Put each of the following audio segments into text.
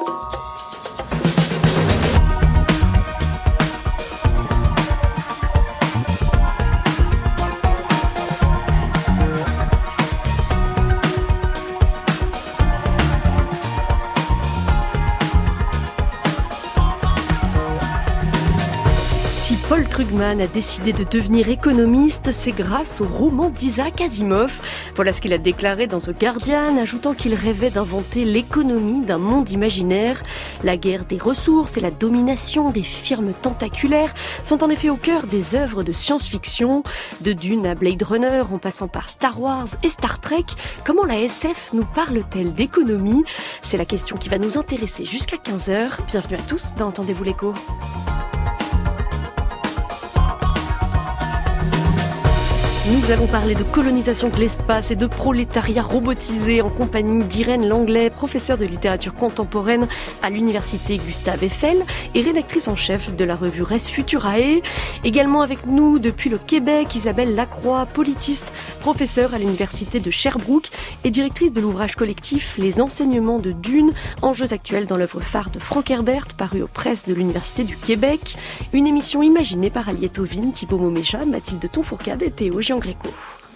Paul Krugman a décidé de devenir économiste, c'est grâce au roman d'Isaac Asimov. Voilà ce qu'il a déclaré dans The Guardian, ajoutant qu'il rêvait d'inventer l'économie d'un monde imaginaire. La guerre des ressources et la domination des firmes tentaculaires sont en effet au cœur des œuvres de science-fiction. De Dune à Blade Runner, en passant par Star Wars et Star Trek, comment la SF nous parle-t-elle d'économie ? C'est la question qui va nous intéresser jusqu'à 15h. Bienvenue à tous dans Entendez-vous l'écho ? Nous allons parler de colonisation de l'espace et de prolétariat robotisé en compagnie d'Irène Langlais, professeure de littérature contemporaine à l'université Gustave Eiffel et rédactrice en chef de la revue Res Futurae. Également avec nous depuis le Québec, Isabelle Lacroix, politiste, professeure à l'université de Sherbrooke et directrice de l'ouvrage collectif Les enseignements de Dune, enjeux actuels dans l'œuvre phare de Frank Herbert, paru aux presses de l'université du Québec. Une émission imaginée par Aliette Ovine, Thibaut Moméja, Mathilde Tonfourcade et Théo Gréco.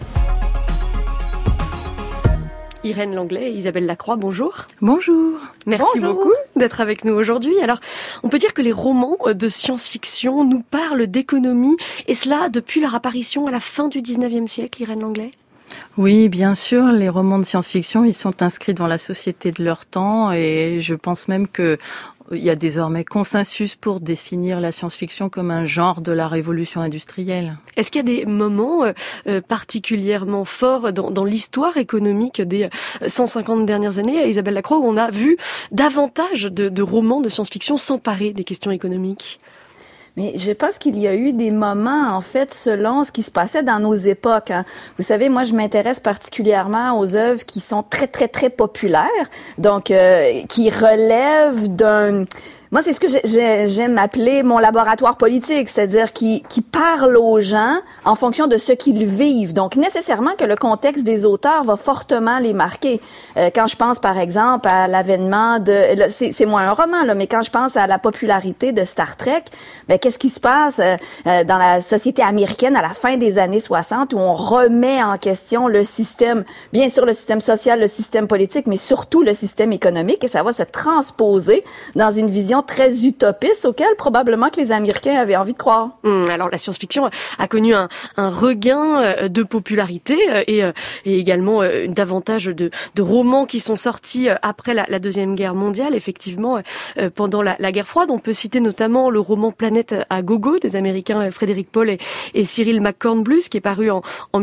Irène Langlais et Isabelle Lacroix, bonjour. Bonjour. Merci beaucoup d'être avec nous aujourd'hui. Alors, on peut dire que les romans de science-fiction nous parlent d'économie, et cela depuis leur apparition à la fin du 19e siècle, Irène Langlais ? Oui, bien sûr, les romans de science-fiction, ils sont inscrits dans la société de leur temps, et je pense même que il y a désormais consensus pour définir la science-fiction comme un genre de la révolution industrielle. Est-ce qu'il y a des moments particulièrement forts dans l'histoire économique des 150 dernières années, Isabelle Lacroix, où on a vu davantage de romans de science-fiction s'emparer des questions économiques ? Mais je pense qu'il y a eu des moments, en fait, selon ce qui se passait dans nos époques. Hein. Vous savez, moi, je m'intéresse particulièrement aux œuvres qui sont très, très, très populaires, donc qui relèvent d'un... Moi, c'est ce que j'aime appeler mon laboratoire politique, c'est-à-dire qui parle aux gens en fonction de ce qu'ils vivent. Donc, nécessairement que le contexte des auteurs va fortement les marquer. Quand je pense, par exemple, à l'avènement de... C'est moins un roman, là, mais quand je pense à la popularité de Star Trek, ben, qu'est-ce qui se passe dans la société américaine à la fin des années 60 où on remet en question le système, bien sûr le système social, le système politique, mais surtout le système économique, et ça va se transposer dans une vision très utopiste auquel probablement que les Américains avaient envie de croire. Alors la science-fiction a connu un regain de popularité et également davantage de romans qui sont sortis après la Deuxième Guerre mondiale, effectivement, pendant la guerre froide. On peut citer notamment le roman Planète à gogo des Américains Frédéric Paul et Cyril McCorn Blues, qui est paru en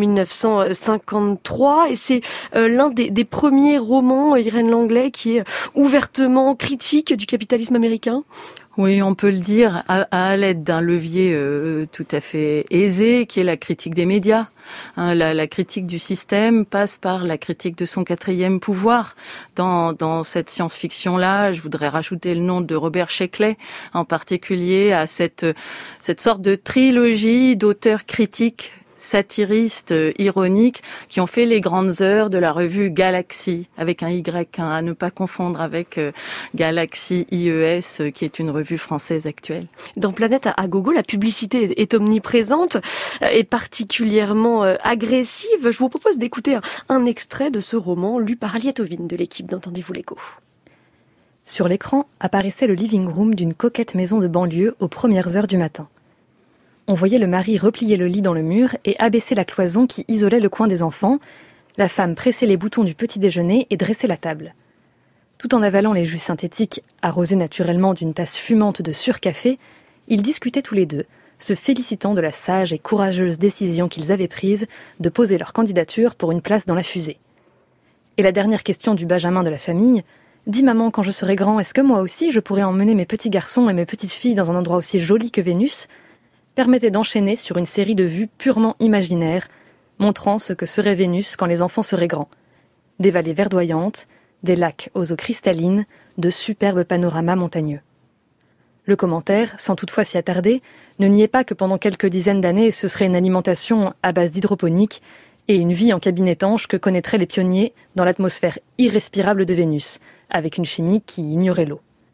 1953, et c'est l'un des premiers romans, Irène Langlais, qui est ouvertement critique du capitalisme américain. Oui, on peut le dire à l'aide d'un levier tout à fait aisé, qui est la critique des médias. La critique du système passe par la critique de son quatrième pouvoir. Dans cette science-fiction-là, je voudrais rajouter le nom de Robert Sheckley, en particulier à cette sorte de trilogie d'auteurs critiques, satiristes, ironiques, qui ont fait les grandes heures de la revue Galaxy, avec un Y, à ne pas confondre avec Galaxy IES, qui est une revue française actuelle. Dans Planète à gogo, la publicité est omniprésente et particulièrement agressive. Je vous propose d'écouter un extrait de ce roman lu par Aliette Ovine de l'équipe d'Entendez-vous l'écho. Sur l'écran apparaissait le living room d'une coquette maison de banlieue aux premières heures du matin. On voyait le mari replier le lit dans le mur et abaisser la cloison qui isolait le coin des enfants, la femme presser les boutons du petit déjeuner et dresser la table. Tout en avalant les jus synthétiques, arrosés naturellement d'une tasse fumante de surcafé, ils discutaient tous les deux, se félicitant de la sage et courageuse décision qu'ils avaient prise de poser leur candidature pour une place dans la fusée. Et la dernière question du Benjamin de la famille: « Dis maman, quand je serai grand, est-ce que moi aussi je pourrais emmener mes petits garçons et mes petites filles dans un endroit aussi joli que Vénus ?» permettait d'enchaîner sur une série de vues purement imaginaires, montrant ce que serait Vénus quand les enfants seraient grands. Des vallées verdoyantes, des lacs aux eaux cristallines, de superbes panoramas montagneux. Le commentaire, sans toutefois s'y attarder, ne niait pas que pendant quelques dizaines d'années, ce serait une alimentation à base d'hydroponique et une vie en cabine étanche que connaîtraient les pionniers dans l'atmosphère irrespirable de Vénus, avec une chimie qui ignorait l'eau.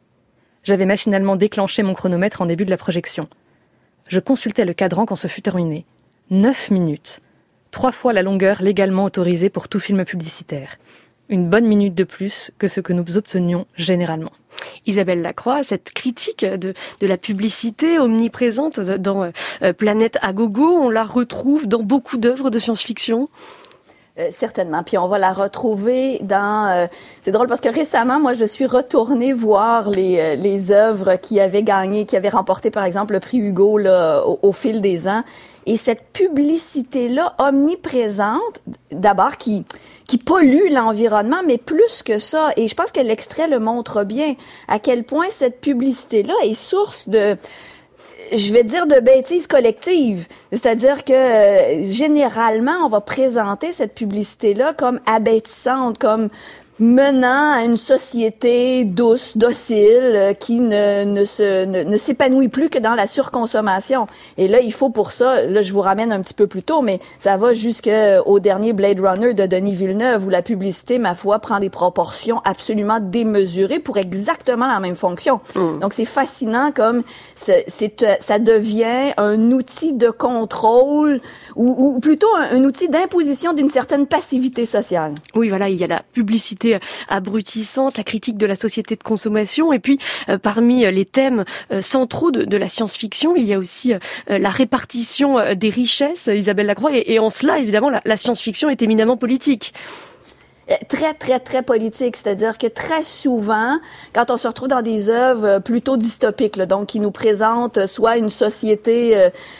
J'avais machinalement déclenché mon chronomètre en début de la projection. Je consultais le cadran quand ce fut terminé. 9 minutes. 3 fois la longueur légalement autorisée pour tout film publicitaire. Une bonne minute de plus que ce que nous obtenions généralement. Isabelle Lacroix, cette critique de la publicité omniprésente dans Planète à gogo, on la retrouve dans beaucoup d'œuvres de science-fiction. Certainement. Puis on va la retrouver dans... c'est drôle parce que récemment, moi, je suis retournée voir les œuvres qui avaient remporté, par exemple, le prix Hugo là, au fil des ans. Et cette publicité-là omniprésente, d'abord, qui pollue l'environnement, mais plus que ça. Et je pense que l'extrait le montre bien, à quel point cette publicité-là est source de bêtises collectives. C'est-à-dire que généralement, on va présenter cette publicité-là comme abêtissante, comme menant à une société douce, docile, qui ne s'épanouit plus que dans la surconsommation. Et là, il faut pour ça, là, je vous ramène un petit peu plus tôt, mais ça va jusqu'au dernier Blade Runner de Denis Villeneuve, où la publicité, ma foi, prend des proportions absolument démesurées pour exactement la même fonction. Donc, c'est fascinant comme ça devient un outil de contrôle ou plutôt un outil d'imposition d'une certaine passivité sociale. Oui, voilà, il y a la publicité abrutissante, la critique de la société de consommation, et puis parmi les thèmes centraux de la science-fiction, il y a aussi la répartition des richesses, Isabelle Lacroix, et en cela, évidemment, la science-fiction est éminemment politique. Très, très, très politique. C'est-à-dire que très souvent, quand on se retrouve dans des œuvres plutôt dystopiques, là, donc qui nous présentent soit une société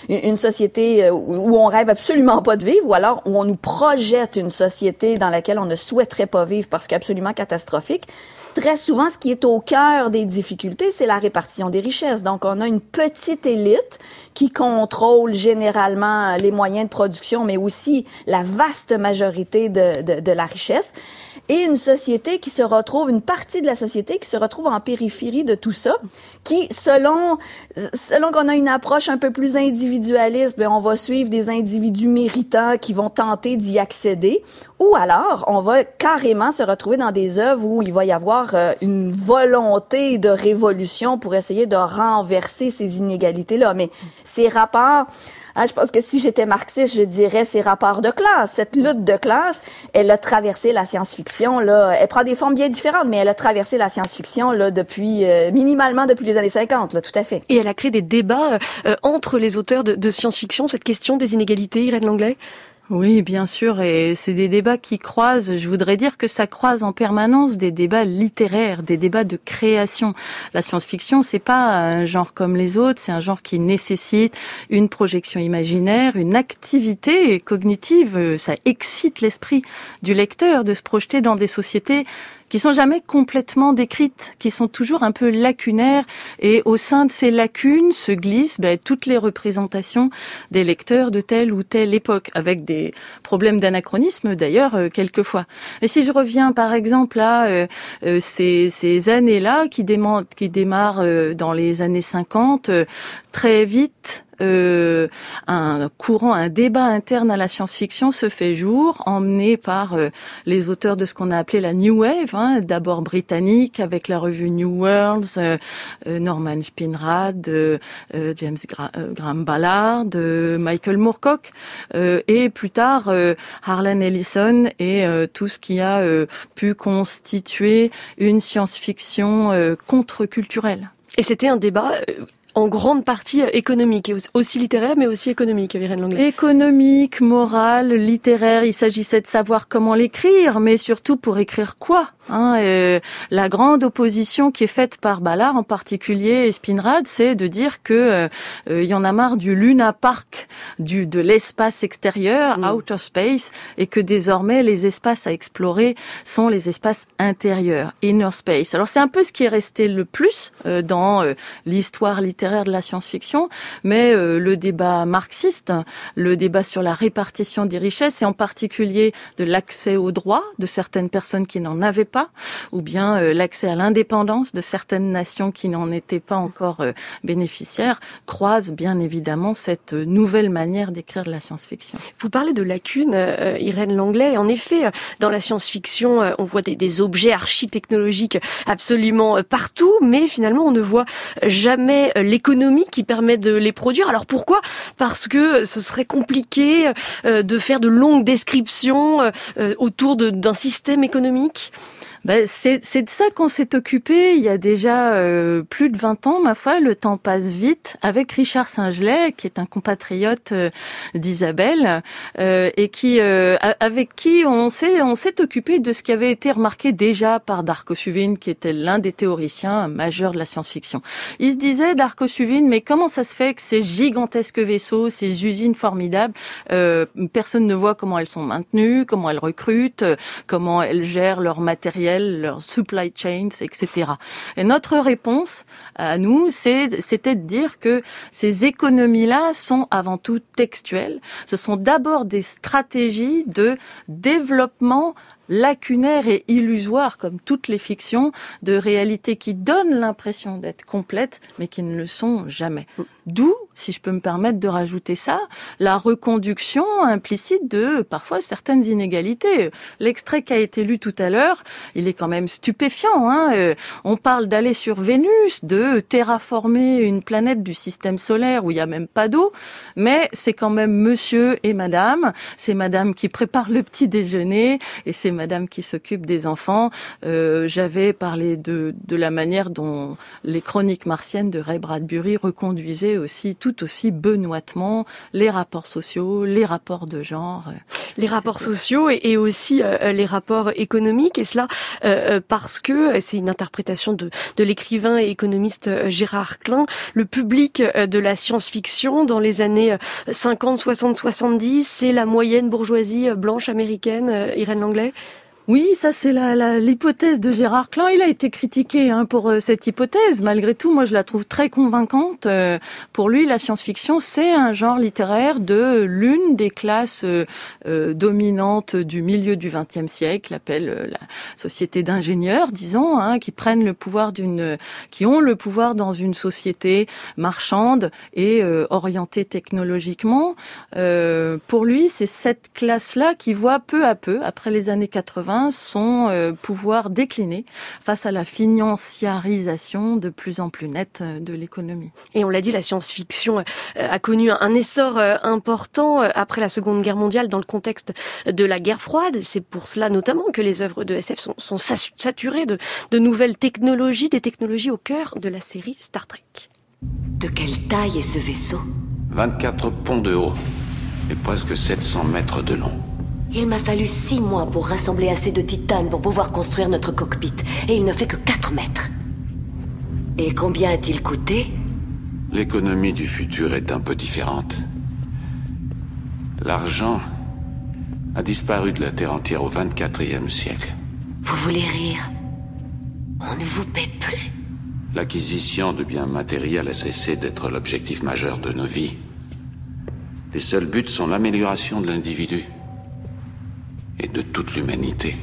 où on rêve absolument pas de vivre, ou alors où on nous projette une société dans laquelle on ne souhaiterait pas vivre parce qu'absolument catastrophique, très souvent, ce qui est au cœur des difficultés, c'est la répartition des richesses. Donc, on a une petite élite qui contrôle généralement les moyens de production, mais aussi la vaste majorité de la richesse. Et une partie de la société qui se retrouve en périphérie de tout ça, qui, selon qu'on a une approche un peu plus individualiste, on va suivre des individus méritants qui vont tenter d'y accéder, ou alors, on va carrément se retrouver dans des œuvres où il va y avoir une volonté de révolution pour essayer de renverser ces inégalités-là. Mais ces rapports, je pense que si j'étais marxiste, je dirais ces rapports de classe. Cette lutte de classe, elle a traversé la science-fiction, là. Elle prend des formes bien différentes, mais elle a traversé la science-fiction, là, minimalement depuis les années 50, là, tout à fait. Et elle a créé des débats entre les auteurs de science-fiction, cette question des inégalités, Irène Langlais? Oui, bien sûr, et c'est des débats qui croisent, je voudrais dire que ça croise en permanence des débats littéraires, des débats de création. La science-fiction, c'est pas un genre comme les autres, c'est un genre qui nécessite une projection imaginaire, une activité cognitive, ça excite l'esprit du lecteur de se projeter dans des sociétés qui sont jamais complètement décrites, qui sont toujours un peu lacunaires, et au sein de ces lacunes se glissent toutes les représentations des lecteurs de telle ou telle époque, avec des problèmes d'anachronisme d'ailleurs quelquefois. Et si je reviens par exemple à ces années-là qui démarrent dans les années 50, très vite, un débat interne à la science-fiction se fait jour, emmené par les auteurs de ce qu'on a appelé la New Wave, d'abord britannique avec la revue New Worlds, Norman Spinrad, James Graham Ballard, Michael Moorcock, et plus tard Harlan Ellison et tout ce qui a pu constituer une science-fiction contre-culturelle. Et c'était un débat en grande partie économique, aussi littéraire, mais aussi économique, Irène Langlais. Économique, morale, littéraire, il s'agissait de savoir comment l'écrire, mais surtout pour écrire quoi. La grande opposition qui est faite par Ballard en particulier et Spinrad, c'est de dire que y en a marre du Luna Park, de l'espace extérieur, outer space, et que désormais les espaces à explorer sont les espaces intérieurs, inner space. Alors c'est un peu ce qui est resté le plus dans l'histoire littéraire littéraire de la science-fiction, mais le débat marxiste, le débat sur la répartition des richesses et en particulier de l'accès aux droits de certaines personnes qui n'en avaient pas, ou bien l'accès à l'indépendance de certaines nations qui n'en étaient pas encore bénéficiaires, croisent bien évidemment cette nouvelle manière d'écrire de la science-fiction. Vous parlez de lacunes, Irène Langlais. En effet, dans la science-fiction, on voit des objets architechnologiques absolument partout, mais finalement, on ne voit jamais l'économie qui permet de les produire. Alors pourquoi ? Parce que ce serait compliqué de faire de longues descriptions autour d'un système économique. C'est de ça qu'on s'est occupé il y a déjà plus de 20 ans, ma foi, le temps passe vite, avec Richard Singelet, qui est un compatriote d'Isabelle, et avec qui on s'est occupé de ce qui avait été remarqué déjà par Darko Suvin, qui était l'un des théoriciens majeurs de la science-fiction. Il se disait, Darko Suvin, mais comment ça se fait que ces gigantesques vaisseaux, ces usines formidables, personne ne voit comment elles sont maintenues, comment elles recrutent, comment elles gèrent leur matériel, leurs supply chains, etc. Et notre réponse à nous, c'était de dire que ces économies-là sont avant tout textuelles. Ce sont d'abord des stratégies de développement lacunaire et illusoire, comme toutes les fictions, de réalités qui donnent l'impression d'être complètes, mais qui ne le sont jamais. D'où, si je peux me permettre de rajouter ça, la reconduction implicite de parfois certaines inégalités. L'extrait qui a été lu tout à l'heure, il est quand même stupéfiant. On parle d'aller sur Vénus, de terraformer une planète du système solaire où il n'y a même pas d'eau, mais c'est quand même monsieur et madame. C'est madame qui prépare le petit déjeuner et c'est madame qui s'occupe des enfants. J'avais parlé de la manière dont les chroniques martiennes de Ray Bradbury reconduisaient tout aussi benoîtement les rapports sociaux, les rapports de genre. Les rapports sociaux et aussi les rapports économiques, et cela parce que c'est une interprétation de l'écrivain et économiste Gérard Klein. Le public de la science-fiction dans les années 50, 60, 70, c'est la moyenne bourgeoisie blanche américaine, Irène Langlais. Oui, ça c'est l'hypothèse de Gérard Klein. Il a été critiqué pour cette hypothèse. Malgré tout, moi je la trouve très convaincante. Pour lui, la science-fiction, c'est un genre littéraire de l'une des classes dominantes du milieu du XXe siècle, appelle la société d'ingénieurs, disons, qui prennent le pouvoir qui ont le pouvoir dans une société marchande et orientée technologiquement. Pour lui, c'est cette classe-là qui voit peu à peu, après les années 80, son pouvoir décliner face à la financiarisation de plus en plus nette de l'économie. Et on l'a dit, la science-fiction a connu un essor important après la Seconde Guerre mondiale dans le contexte de la guerre froide. C'est pour cela notamment que les œuvres de SF sont saturées de nouvelles technologies, des technologies au cœur de la série Star Trek. De quelle taille est ce vaisseau ? 24 ponts de haut et presque 700 mètres de long. Il m'a fallu 6 mois pour rassembler assez de titane pour pouvoir construire notre cockpit. Et il ne fait que 4 mètres. Et combien a-t-il coûté ? L'économie du futur est un peu différente. L'argent a disparu de la Terre entière au XXIe siècle. Vous voulez rire ? On ne vous paie plus. L'acquisition de biens matériels a cessé d'être l'objectif majeur de nos vies. Les seuls buts sont l'amélioration de l'individu et de toute l'humanité.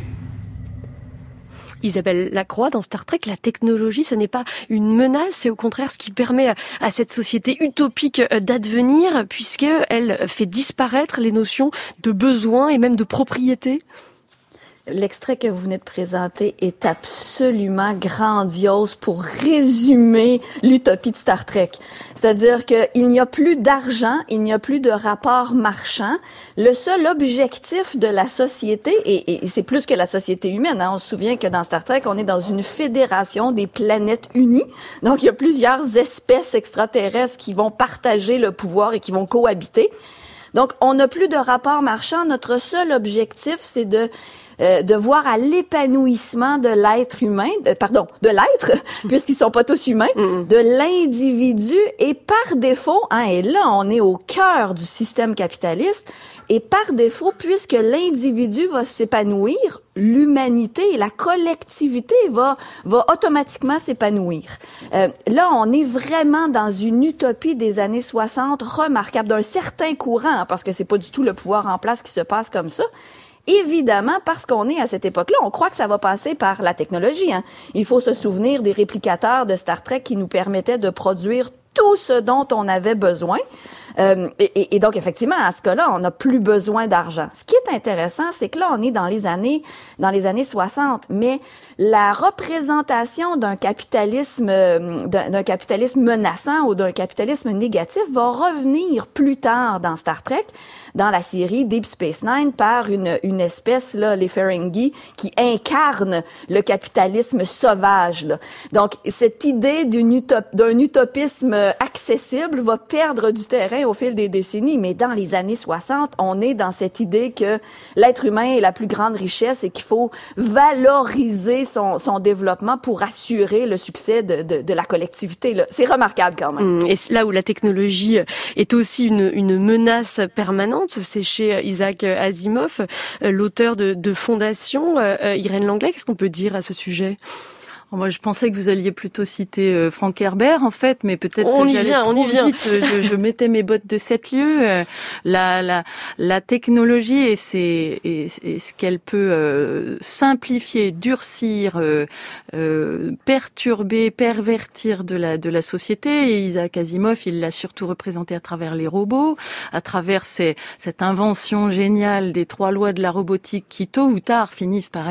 Isabelle Lacroix, dans Star Trek, la technologie, ce n'est pas une menace, c'est au contraire ce qui permet à cette société utopique d'advenir, puisqu'elle fait disparaître les notions de besoin et même de propriété. L'extrait que vous venez de présenter est absolument grandiose pour résumer l'utopie de Star Trek. C'est-à-dire qu'il n'y a plus d'argent, il n'y a plus de rapport marchand. Le seul objectif de la société, et c'est plus que la société humaine, on se souvient que dans Star Trek, on est dans une fédération des planètes unies. Donc, il y a plusieurs espèces extraterrestres qui vont partager le pouvoir et qui vont cohabiter. Donc, on n'a plus de rapport marchand. Notre seul objectif, c'est de de voir à l'épanouissement de l'être humain, de l'être, puisqu'ils sont pas tous humains, de l'individu, et par défaut, et là on est au cœur du système capitaliste, et par défaut, puisque l'individu va s'épanouir, l'humanité et la collectivité va automatiquement s'épanouir. Là, on est vraiment dans une utopie des années 60 remarquable, d'un certain courant, parce que c'est pas du tout le pouvoir en place qui se passe comme ça. Évidemment, parce qu'on est à cette époque-là, on croit que ça va passer par la technologie. Il faut se souvenir des réplicateurs de Star Trek qui nous permettaient de produire tout ce dont on avait besoin. Et donc, effectivement, à ce cas-là, on n'a plus besoin d'argent. Ce qui est intéressant, c'est que là, on est dans les années 60, mais la représentation d'un capitalisme menaçant ou d'un capitalisme négatif va revenir plus tard dans Star Trek, dans la série Deep Space Nine, par une espèce, là, les Ferengi, qui incarne le capitalisme sauvage, là. Donc, cette idée d'un utopisme accessible va perdre du terrain au fil des décennies, mais dans les années 60, on est dans cette idée que l'être humain est la plus grande richesse et qu'il faut valoriser son développement pour assurer le succès de la collectivité, là. C'est remarquable quand même. Et là où la technologie est aussi une menace permanente, c'est chez Isaac Asimov, l'auteur de Fondation. Irène Langlais, qu'est-ce qu'on peut dire à ce sujet ? Moi, je pensais que vous alliez plutôt citer Frank Herbert, en fait, mais peut-être que j'allais trop vite. Je mettais mes bottes de 7 lieues. La technologie et ce qu'elle peut simplifier, durcir, perturber, pervertir de la société. Et Isaac Asimov, il l'a surtout représenté à travers les robots, à travers cette invention géniale des 3 lois de la robotique qui, tôt ou tard, finissent par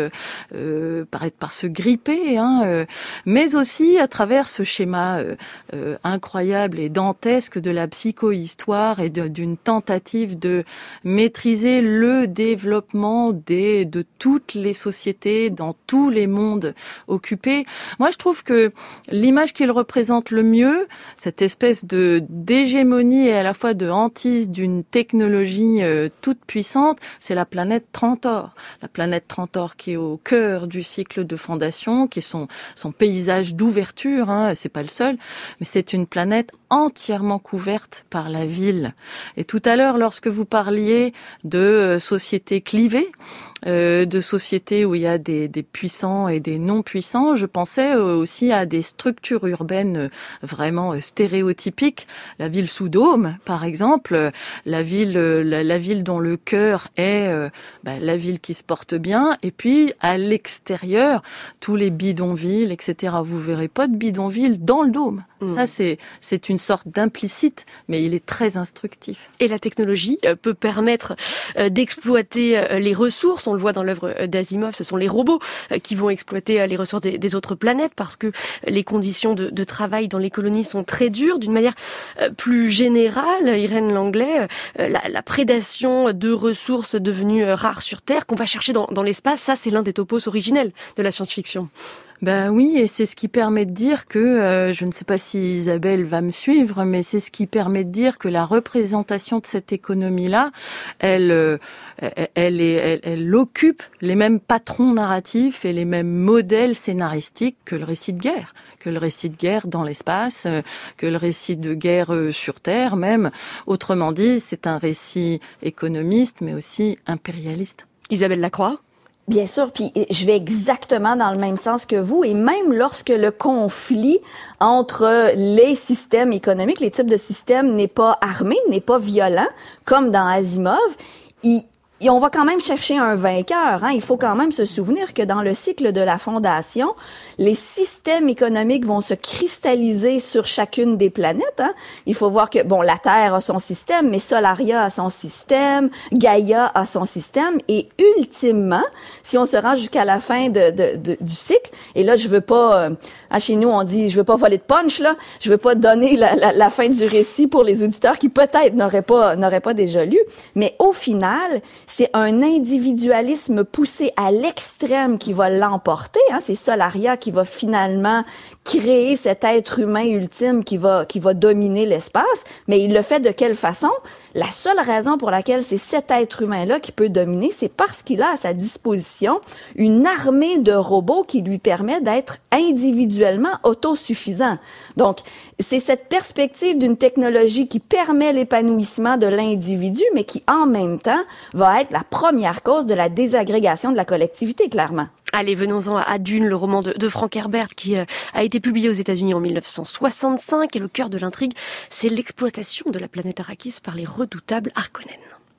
se gripper. Mais aussi à travers ce schéma incroyable et dantesque de la psychohistoire et d'une tentative de maîtriser le développement de toutes les sociétés dans tous les mondes occupés. Moi, je trouve que l'image qu'il représente le mieux, cette espèce d'hégémonie et à la fois de hantise d'une technologie toute puissante, c'est la planète Trantor. La planète Trantor qui est au cœur du cycle de Fondation, qui est son paysage d'ouverture, c'est pas le seul, mais c'est une planète entièrement couverte par la ville. Et tout à l'heure, lorsque vous parliez de sociétés clivées, de sociétés où il y a des puissants et des non-puissants, je pensais aussi à des structures urbaines vraiment stéréotypiques. La ville sous dôme, par exemple, la ville dont le cœur est la ville qui se porte bien, et puis à l'extérieur, tous les bidonvilles, etc. Vous verrez pas de bidonville dans le dôme. Ça, c'est une sorte d'implicite, mais il est très instructif. Et la technologie peut permettre d'exploiter les ressources. On le voit dans l'œuvre d'Asimov, ce sont les robots qui vont exploiter les ressources des autres planètes parce que les conditions de travail dans les colonies sont très dures. D'une manière plus générale, Irène Langlais, la prédation de ressources devenues rares sur Terre qu'on va chercher dans l'espace, ça c'est l'un des topos originels de la science-fiction. Ben oui, et c'est ce qui permet de dire que, je ne sais pas si Isabelle va me suivre, mais c'est ce qui permet de dire que la représentation de cette économie-là, elle occupe les mêmes patrons narratifs et les mêmes modèles scénaristiques que le récit de guerre. Que le récit de guerre dans l'espace, que le récit de guerre sur Terre même. Autrement dit, c'est un récit économiste, mais aussi impérialiste. Isabelle Lacroix ? Bien sûr, puis je vais exactement dans le même sens que vous, et même lorsque le conflit entre les systèmes économiques, les types de systèmes n'est pas armé, n'est pas violent, comme dans Asimov, et on va quand même chercher un vainqueur. Il faut quand même se souvenir que dans le cycle de la Fondation, les systèmes économiques vont se cristalliser sur chacune des planètes. Il faut voir que, la Terre a son système, mais Solaria a son système, Gaïa a son système, et ultimement, si on se rend jusqu'à la fin du cycle, et là, je veux pas, chez nous, on dit, je veux pas voler de punch, là, je veux pas donner la fin du récit pour les auditeurs qui peut-être n'auraient pas déjà lu, mais au final, c'est un individualisme poussé à l'extrême qui va l'emporter. C'est Solaria qui va finalement créer cet être humain ultime qui va dominer l'espace. Mais il le fait de quelle façon? La seule raison pour laquelle c'est cet être humain-là qui peut dominer, c'est parce qu'il a à sa disposition une armée de robots qui lui permet d'être individuellement autosuffisant. Donc, c'est cette perspective d'une technologie qui permet l'épanouissement de l'individu, mais qui, en même temps, va être la première cause de la désagrégation de la collectivité, clairement. Allez, venons-en à Dune, le roman de Frank Herbert qui a été publié aux États-Unis en 1965. Et le cœur de l'intrigue, c'est l'exploitation de la planète Arrakis par les redoutables Harkonnen.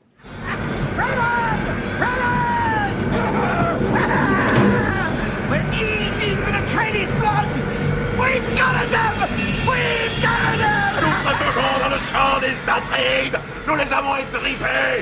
Nous protégeons dans le sang des intrigues. Nous les avons étripés.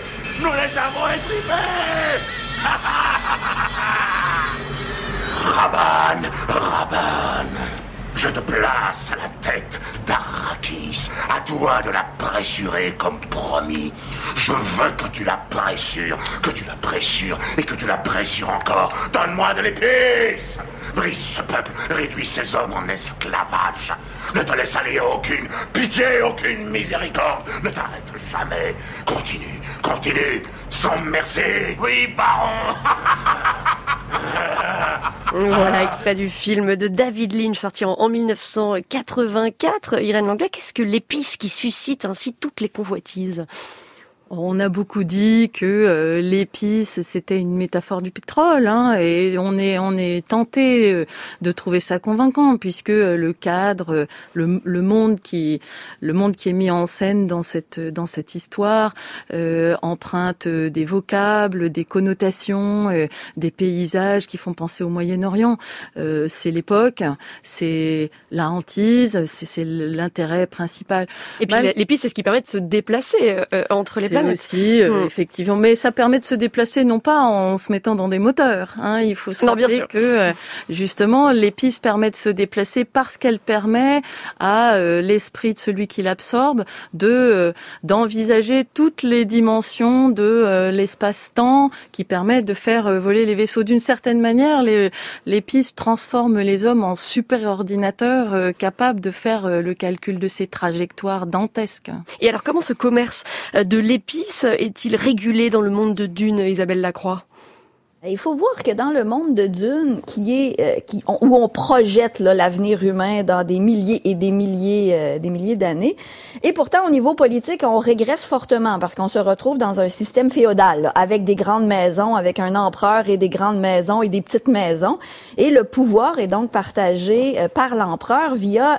Raban, je te place à la tête d'Arrakis. À toi de la pressurer comme promis. Je veux que tu la pressures et que tu la pressures encore. Donne-moi de l'épice. Brise ce peuple, réduis ces hommes en esclavage. Ne te laisse aller aucune pitié, aucune miséricorde. Ne t'arrête jamais. Continue, sans merci. Oui, baron. Voilà, extrait du film de David Lynch sorti en 1984. Irène Langlais, qu'est-ce que l'épice qui suscite ainsi toutes les convoitises ? On a beaucoup dit que l'épice c'était une métaphore du pétrole, et on est tenté de trouver ça convaincant puisque le cadre, le monde qui est mis en scène dans cette histoire emprunte des vocables, des connotations, des paysages qui font penser au Moyen-Orient. C'est l'époque, c'est la hantise, c'est l'intérêt principal. Et puis l'épice, c'est ce qui permet de se déplacer entre les planètes. Aussi, effectivement, mais ça permet de se déplacer non pas en se mettant dans des moteurs. Il faut se rappeler que justement l'épice permet de se déplacer parce qu'elle permet à l'esprit de celui qui l'absorbe d'envisager toutes les dimensions de l'espace-temps qui permet de faire voler les vaisseaux. D'une certaine manière, l'épice transforme les hommes en super-ordinateurs capables de faire le calcul de ces trajectoires dantesques. Et alors, comment ce commerce de l'épice est-il régulé dans le monde de Dune, Isabelle Lacroix ? Il faut voir que dans le monde de Dune, où on projette l'avenir humain dans des milliers et des milliers d'années, et pourtant au niveau politique, on régresse fortement parce qu'on se retrouve dans un système féodal avec des grandes maisons, avec un empereur et des grandes maisons et des petites maisons, et le pouvoir est donc partagé par l'empereur via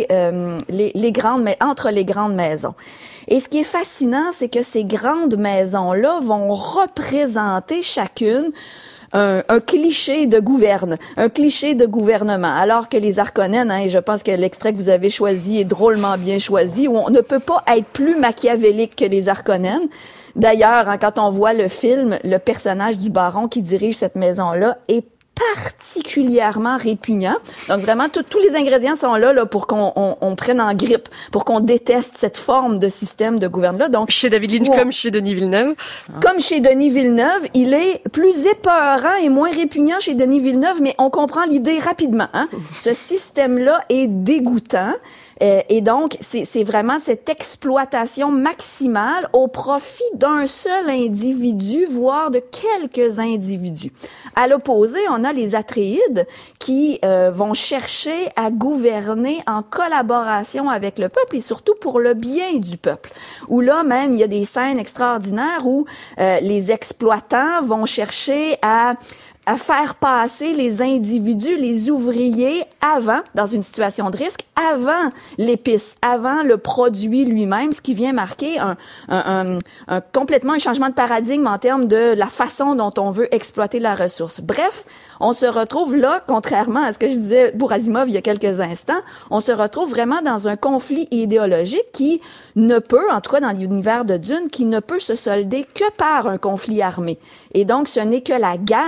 entre les grandes maisons. Et ce qui est fascinant, c'est que ces grandes maisons-là vont représenter chacune un cliché de gouvernement, alors que les Harkonnen, et je pense que l'extrait que vous avez choisi est drôlement bien choisi, où on ne peut pas être plus machiavélique que les Harkonnen. D'ailleurs, quand on voit le film, le personnage du baron qui dirige cette maison-là est particulièrement répugnant. Donc vraiment, tous les ingrédients sont là pour qu'on prenne en grippe, pour qu'on déteste cette forme de système de gouvernement-là. Donc chez David Lynch comme chez Denis Villeneuve. Comme chez Denis Villeneuve, il est plus épeurant et moins répugnant chez Denis Villeneuve, mais on comprend l'idée rapidement. Ce système-là est dégoûtant. Et donc, c'est vraiment cette exploitation maximale au profit d'un seul individu, voire de quelques individus. À l'opposé, on a les Atréides qui vont chercher à gouverner en collaboration avec le peuple et surtout pour le bien du peuple. Où là même, il y a des scènes extraordinaires où les exploitants vont chercher à faire passer les individus, les ouvriers dans une situation de risque, avant l'épice, avant le produit lui-même, ce qui vient marquer complètement un changement de paradigme en termes de la façon dont on veut exploiter la ressource. Bref, on se retrouve là, contrairement à ce que je disais pour Asimov il y a quelques instants, on se retrouve vraiment dans un conflit idéologique qui ne peut, en tout cas dans l'univers de Dune, qui ne peut se solder que par un conflit armé. Et donc, ce n'est que la guerre qui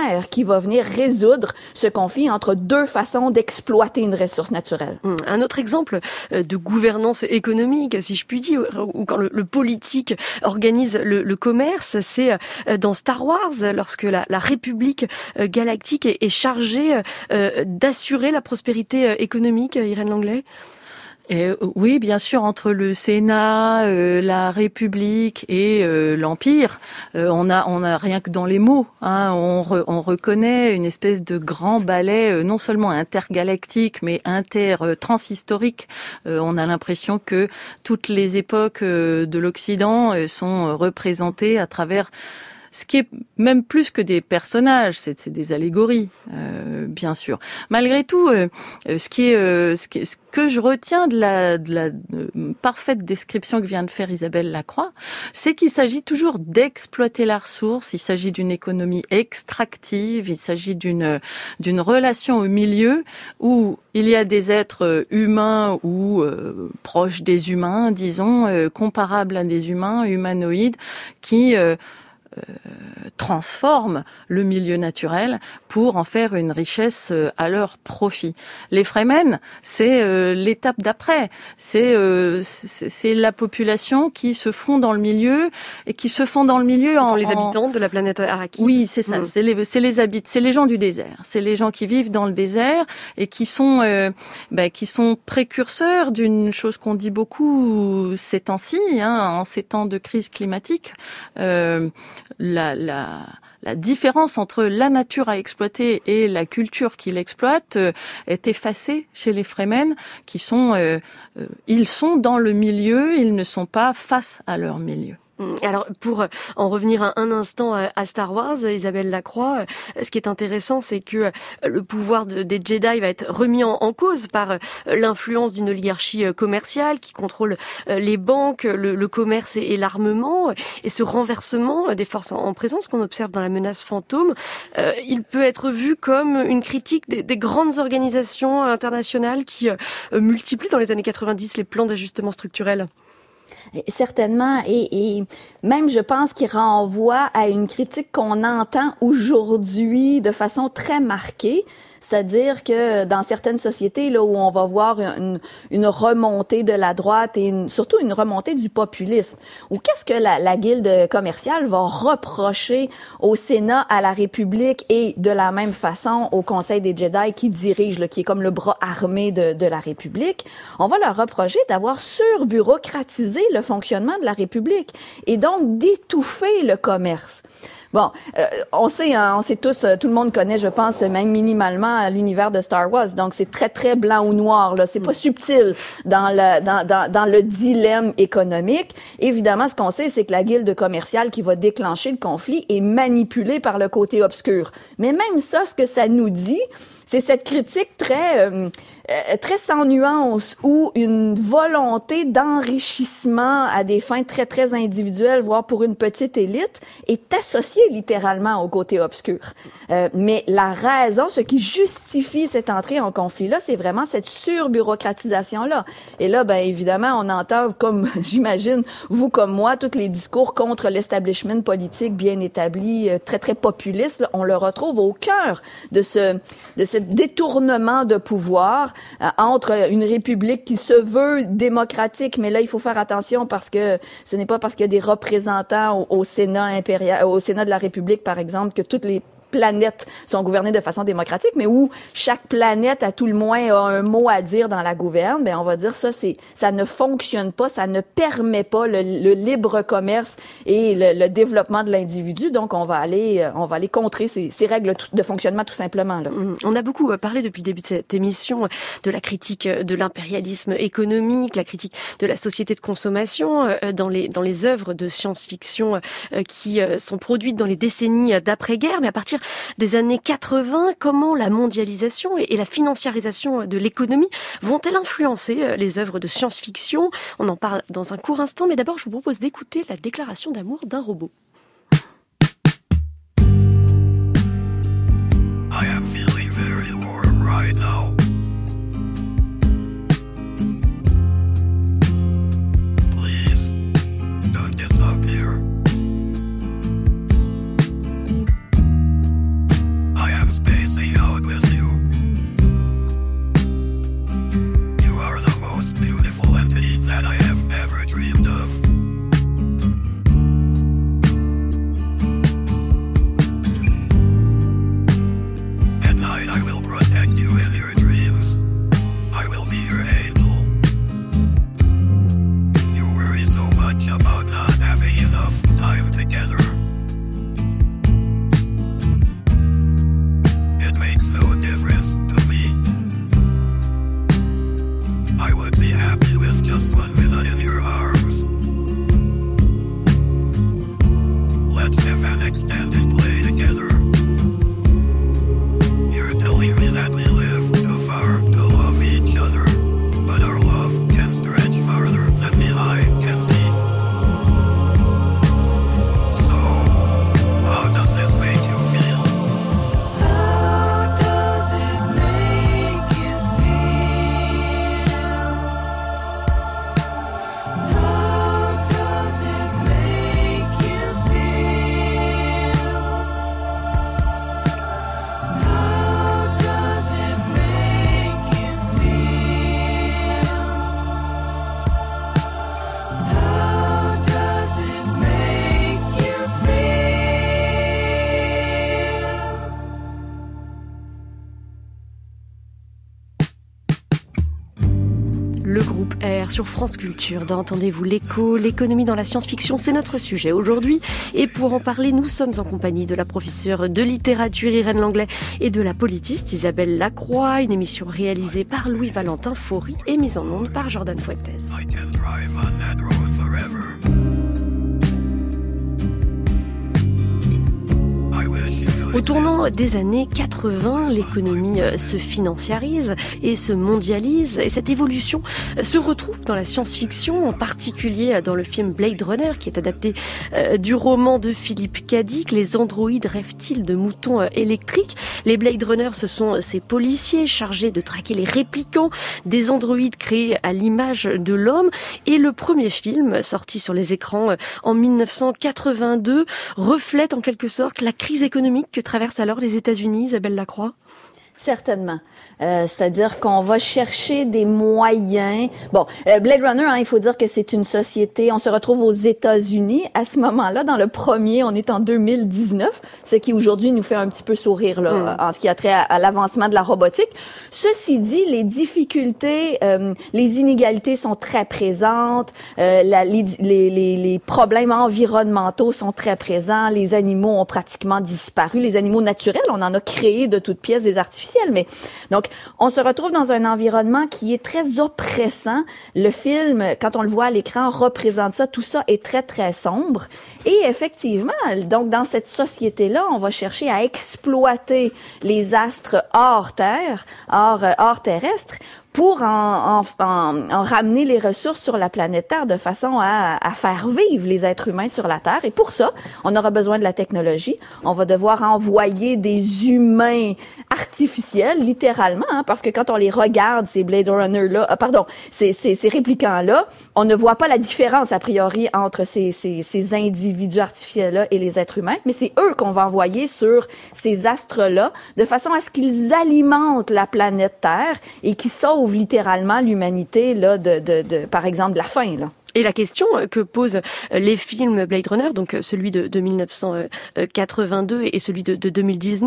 qui va venir résoudre ce conflit entre deux façons d'exploiter une ressource naturelle. Un autre exemple de gouvernance économique, si je puis dire, où quand le politique organise le commerce, c'est dans Star Wars, lorsque la République galactique est chargée d'assurer la prospérité économique, Irène Langlais. Oui, bien sûr, entre le Sénat, la République et l'Empire, on a rien que dans les mots, hein, on reconnaît une espèce de grand ballet, non seulement intergalactique, mais transhistorique. On a l'impression que toutes les époques de l'Occident sont représentées à travers ce qui est même plus que des personnages, c'est des allégories, bien sûr. Malgré tout, ce que je retiens de la parfaite description que vient de faire Isabelle Lacroix, c'est qu'il s'agit toujours d'exploiter la ressource, il s'agit d'une économie extractive, il s'agit d'une relation au milieu où il y a des êtres humains ou proches des humains, disons, comparables à des humains, humanoïdes, qui transforment le milieu naturel pour en faire une richesse à leur profit. Les Fremen, c'est l'étape d'après. C'est la population qui se fond dans le milieu et qui se fond dans le milieu. Ce sont les habitants de la planète Arrakis. Oui, c'est ça. C'est les gens du désert. C'est les gens qui vivent dans le désert et qui sont précurseurs d'une chose qu'on dit beaucoup ces temps-ci, hein, en ces temps de crise climatique. La différence entre la nature à exploiter et la culture qui l'exploite est effacée chez les Fremen, qui sont ils sont dans le milieu, ils ne sont pas face à leur milieu. Alors, pour en revenir un instant à Star Wars, Isabelle Lacroix, ce qui est intéressant, c'est que le pouvoir des Jedi va être remis en cause par l'influence d'une oligarchie commerciale qui contrôle les banques, le commerce et l'armement. Et ce renversement des forces en présence qu'on observe dans la menace fantôme, il peut être vu comme une critique des grandes organisations internationales qui multiplient dans les années 90 les plans d'ajustement structurel. Certainement, et même je pense qu'il renvoie à une critique qu'on entend aujourd'hui de façon très marquée. C'est-à-dire que dans certaines sociétés là où on va voir une remontée de la droite et surtout une remontée du populisme, ou qu'est-ce que la guilde commerciale va reprocher au Sénat, à la République et de la même façon au Conseil des Jedi qui dirige, là, qui est comme le bras armé de la République, on va leur reprocher d'avoir surbureaucratisé le fonctionnement de la République et donc d'étouffer le commerce. Bon, on sait tous, tout le monde connaît, je pense, même minimalement l'univers de Star Wars. Donc c'est très très blanc ou noir là. C'est pas subtil dans le dilemme économique. Évidemment, ce qu'on sait, c'est que la guilde commerciale qui va déclencher le conflit est manipulée par le côté obscur. Mais même ça, ce que ça nous dit, c'est cette critique très sans nuance ou une volonté d'enrichissement à des fins très très individuelles, voire pour une petite élite, est associée littéralement au côté obscur. Mais la raison, ce qui justifie cette entrée en conflit-là, c'est vraiment cette surbureaucratisation-là. Et là, ben évidemment, on entend, comme j'imagine, vous comme moi, tous les discours contre l'establishment politique bien établi, très très populiste, là, on le retrouve au cœur de ce détournement de pouvoir entre une république qui se veut démocratique, mais là il faut faire attention parce que ce n'est pas parce qu'il y a des représentants au Sénat impérial, au Sénat de la République par exemple, que toutes les planètes sont gouvernées de façon démocratique, mais où chaque planète, à tout le moins, a un mot à dire dans la gouverne, ben on va dire ça ne fonctionne pas, ça ne permet pas le libre commerce et le développement de l'individu. Donc on va aller contrer ces règles de fonctionnement tout simplement là. On a beaucoup parlé depuis le début de cette émission de la critique de l'impérialisme économique, la critique de la société de consommation dans les œuvres de science-fiction qui sont produites dans les décennies d'après-guerre, mais à partir des années 80, comment la mondialisation et la financiarisation de l'économie vont-elles influencer les œuvres de science-fiction ? On en parle dans un court instant, mais d'abord je vous propose d'écouter la déclaration d'amour d'un robot. I am feeling very warm right now. Please, don't disappear. I am Le groupe R sur France Culture. Dans Entendez-vous l'écho, l'économie dans la science-fiction, c'est notre sujet aujourd'hui. Et pour en parler, nous sommes en compagnie de la professeure de littérature Irène Langlais et de la politiste Isabelle Lacroix. Une émission réalisée par Louis-Valentin Faury et mise en onde par Jordan Fuentes. Au tournant des années 80, l'économie se financiarise et se mondialise. Et cette évolution se retrouve dans la science-fiction, en particulier dans le film Blade Runner, qui est adapté du roman de Philippe K. Dick. Les androïdes rêvent-ils de moutons électriques ? Les Blade Runner, ce sont ces policiers chargés de traquer les réplicants, des androïdes créés à l'image de l'homme. Et le premier film, sorti sur les écrans en 1982, reflète en quelque sorte la crise économique que traversent alors les États-Unis, Isabelle Lacroix. Certainement. C'est-à-dire qu'on va chercher des moyens. Bon, Blade Runner, il faut dire que c'est une société. On se retrouve aux États-Unis. À ce moment-là, dans le premier, on est en 2019, ce qui aujourd'hui nous fait un petit peu sourire là, en ce qui a trait à l'avancement de la robotique. Ceci dit, les difficultés, les inégalités sont très présentes. Les problèmes environnementaux sont très présents. Les animaux ont pratiquement disparu. Les animaux naturels, on en a créé de toutes pièces des artificiels. Mais donc, on se retrouve dans un environnement qui est très oppressant. Le film, quand on le voit à l'écran, représente ça. Tout ça est très, très sombre. Et effectivement, donc, dans cette société-là, on va chercher à exploiter les astres hors terre, hors terrestre, pour en ramener les ressources sur la planète Terre de façon à faire vivre les êtres humains sur la Terre. Et pour ça, on aura besoin de la technologie. On va devoir envoyer des humains artificiels, littéralement, parce que quand on les regarde, ces Blade Runner-là, ces réplicants-là, on ne voit pas la différence, a priori, entre ces individus artificiels-là et les êtres humains, mais c'est eux qu'on va envoyer sur ces astres-là de façon à ce qu'ils alimentent la planète Terre et qu'ils sauvent littéralement l'humanité là par exemple de la faim là. Et la question que posent les films Blade Runner, donc celui de 1982 et celui de 2017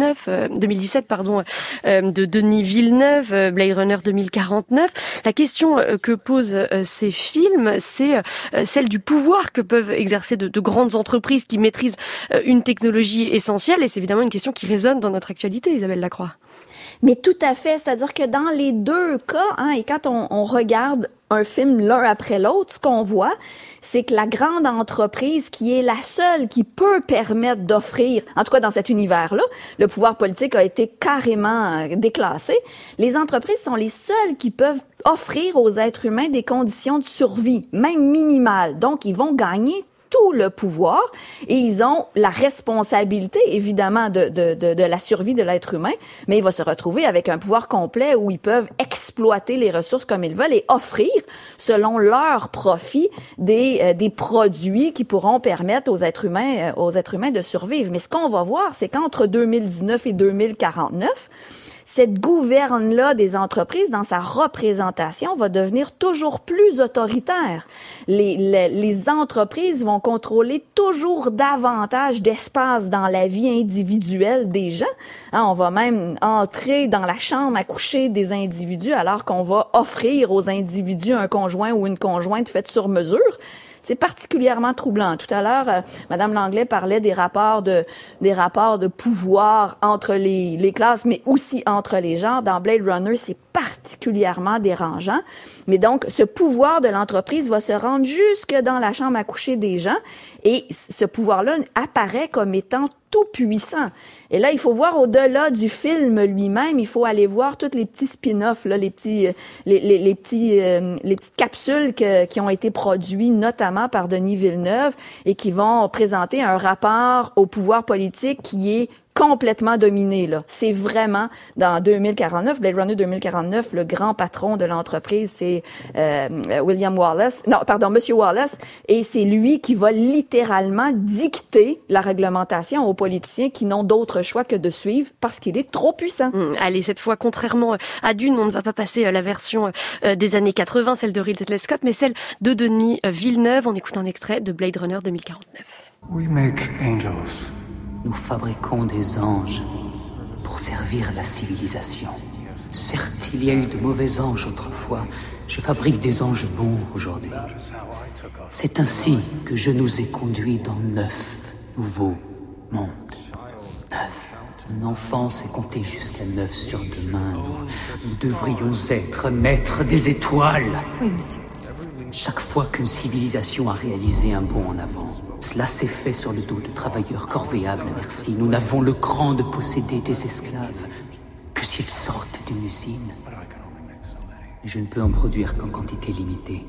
de Denis Villeneuve, Blade Runner 2049, la question que posent ces films, c'est celle du pouvoir que peuvent exercer de grandes entreprises qui maîtrisent une technologie essentielle, et c'est évidemment une question qui résonne dans notre actualité, Isabelle Lacroix. Mais tout à fait, c'est-à-dire que dans les deux cas, et quand on regarde un film l'un après l'autre, ce qu'on voit, c'est que la grande entreprise qui est la seule qui peut permettre d'offrir, en tout cas dans cet univers-là, le pouvoir politique a été carrément déclassé. Les entreprises sont les seules qui peuvent offrir aux êtres humains des conditions de survie, même minimales. Donc, ils vont gagner tout le pouvoir et ils ont la responsabilité, évidemment, de la survie de l'être humain, mais il va se retrouver avec un pouvoir complet où ils peuvent exploiter les ressources comme ils veulent et offrir, selon leur profit, des produits qui pourront permettre aux êtres humains de survivre. Mais ce qu'on va voir, c'est qu'entre 2019 et 2049, cette gouverne-là des entreprises, dans sa représentation, va devenir toujours plus autoritaire. Les entreprises vont contrôler toujours davantage d'espace dans la vie individuelle des gens. On va même entrer dans la chambre à coucher des individus alors qu'on va offrir aux individus un conjoint ou une conjointe faite sur mesure. C'est particulièrement troublant. Tout à l'heure, Madame Langlais parlait des rapports de pouvoir entre les classes, mais aussi entre les genres. Dans Blade Runner, c'est particulièrement dérangeant. Mais donc, ce pouvoir de l'entreprise va se rendre jusque dans la chambre à coucher des gens, et ce pouvoir-là apparaît comme étant tout puissant. Et là, il faut voir au-delà du film lui-même, il faut aller voir tous les petits spin-offs, là, les petites capsules qui ont été produits notamment par Denis Villeneuve et qui vont présenter un rapport au pouvoir politique qui est complètement dominé, là. C'est vraiment, dans 2049, Blade Runner 2049, le grand patron de l'entreprise, c'est Monsieur Wallace, et c'est lui qui va littéralement dicter la réglementation aux politiciens qui n'ont d'autre choix que de suivre parce qu'il est trop puissant. Allez, cette fois, contrairement à Dune, on ne va pas passer la version des années 80, celle de Ridley Scott, mais celle de Denis Villeneuve. On écoute un extrait de Blade Runner 2049. We make angels. Nous fabriquons des anges pour servir la civilisation. Certes, il y a eu de mauvais anges autrefois. Je fabrique des anges bons aujourd'hui. C'est ainsi que je nous ai conduits dans 9 nouveaux mondes. 9. Une enfance est comptée jusqu'à 9 sur 2 mains. Nous devrions être maîtres des étoiles. Oui, monsieur. Chaque fois qu'une civilisation a réalisé un bond en avant, cela s'est fait sur le dos de travailleurs corvéables, merci. Nous n'avons le cran de posséder des esclaves que s'ils sortent d'une usine. Mais je ne peux en produire qu'en quantité limitée.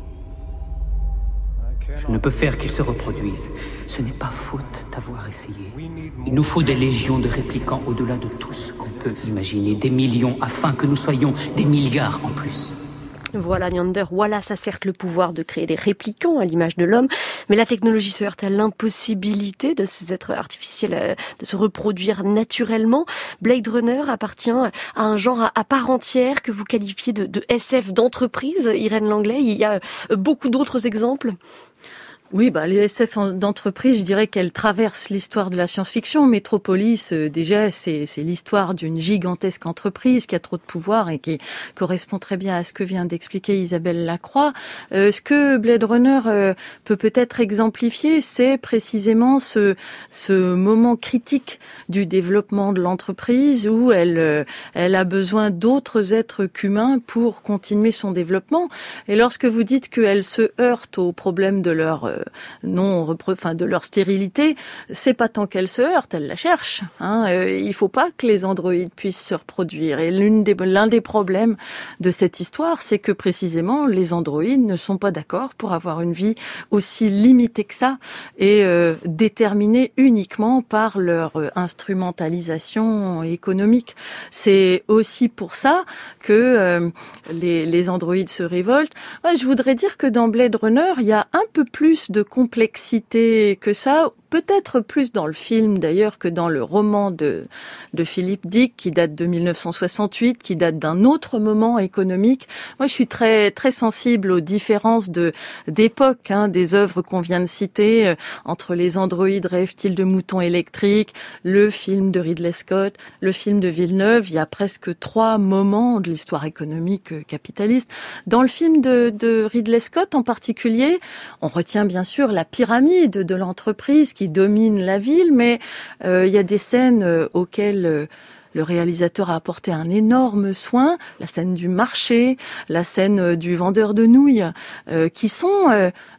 Je ne peux faire qu'ils se reproduisent. Ce n'est pas faute d'avoir essayé. Il nous faut des légions de réplicants au-delà de tout ce qu'on peut imaginer. Des millions afin que nous soyons des milliards en plus. Voilà, Neander Wallace asserte le pouvoir de créer des réplicants à l'image de l'homme, mais la technologie se heurte à l'impossibilité de ces êtres artificiels de se reproduire naturellement. Blade Runner appartient à un genre à part entière que vous qualifiez de SF d'entreprise, Irène Langlais. Il y a beaucoup d'autres exemples. Oui, les SF d'entreprise, je dirais qu'elles traversent l'histoire de la science-fiction. Metropolis, déjà, c'est l'histoire d'une gigantesque entreprise qui a trop de pouvoir et qui correspond très bien à ce que vient d'expliquer Isabelle Lacroix. Ce que Blade Runner peut peut-être exemplifier, c'est précisément ce moment critique du développement de l'entreprise où elle a besoin d'autres êtres qu'humains pour continuer son développement. Et lorsque vous dites qu'elle se heurte au problème de leur de leur stérilité, c'est pas tant qu'elle se heurte, elle la cherche. Il faut pas que les androïdes puissent se reproduire. Et l'un des problèmes de cette histoire, c'est que précisément les androïdes ne sont pas d'accord pour avoir une vie aussi limitée que ça et déterminée uniquement par leur instrumentalisation économique. C'est aussi pour ça que les androïdes se révoltent. Je voudrais dire que dans Blade Runner, il y a un peu plus de complexité que ça, peut-être plus dans le film d'ailleurs que dans le roman de Philip Dick qui date de 1968, qui date d'un autre moment économique. Moi, je suis très très sensible aux différences d'époque, des œuvres qu'on vient de citer, entre les androïdes rêvent-ils de moutons électriques, le film de Ridley Scott, le film de Villeneuve. Il y a presque 3 moments de l'histoire économique capitaliste. Dans le film de Ridley Scott en particulier, on retient bien sûr la pyramide de l'entreprise qui domine la ville, mais il y a des scènes auxquelles le réalisateur a apporté un énorme soin, la scène du marché, la scène du vendeur de nouilles, qui sont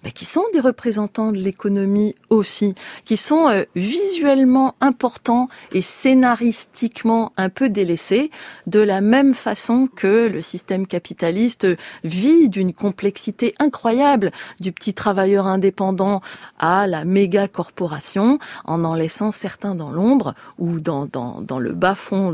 des représentants de l'économie aussi, qui sont visuellement importants et scénaristiquement un peu délaissés, de la même façon que le système capitaliste vit d'une complexité incroyable, du petit travailleur indépendant à la méga corporation, en laissant certains dans l'ombre ou dans le bas-fond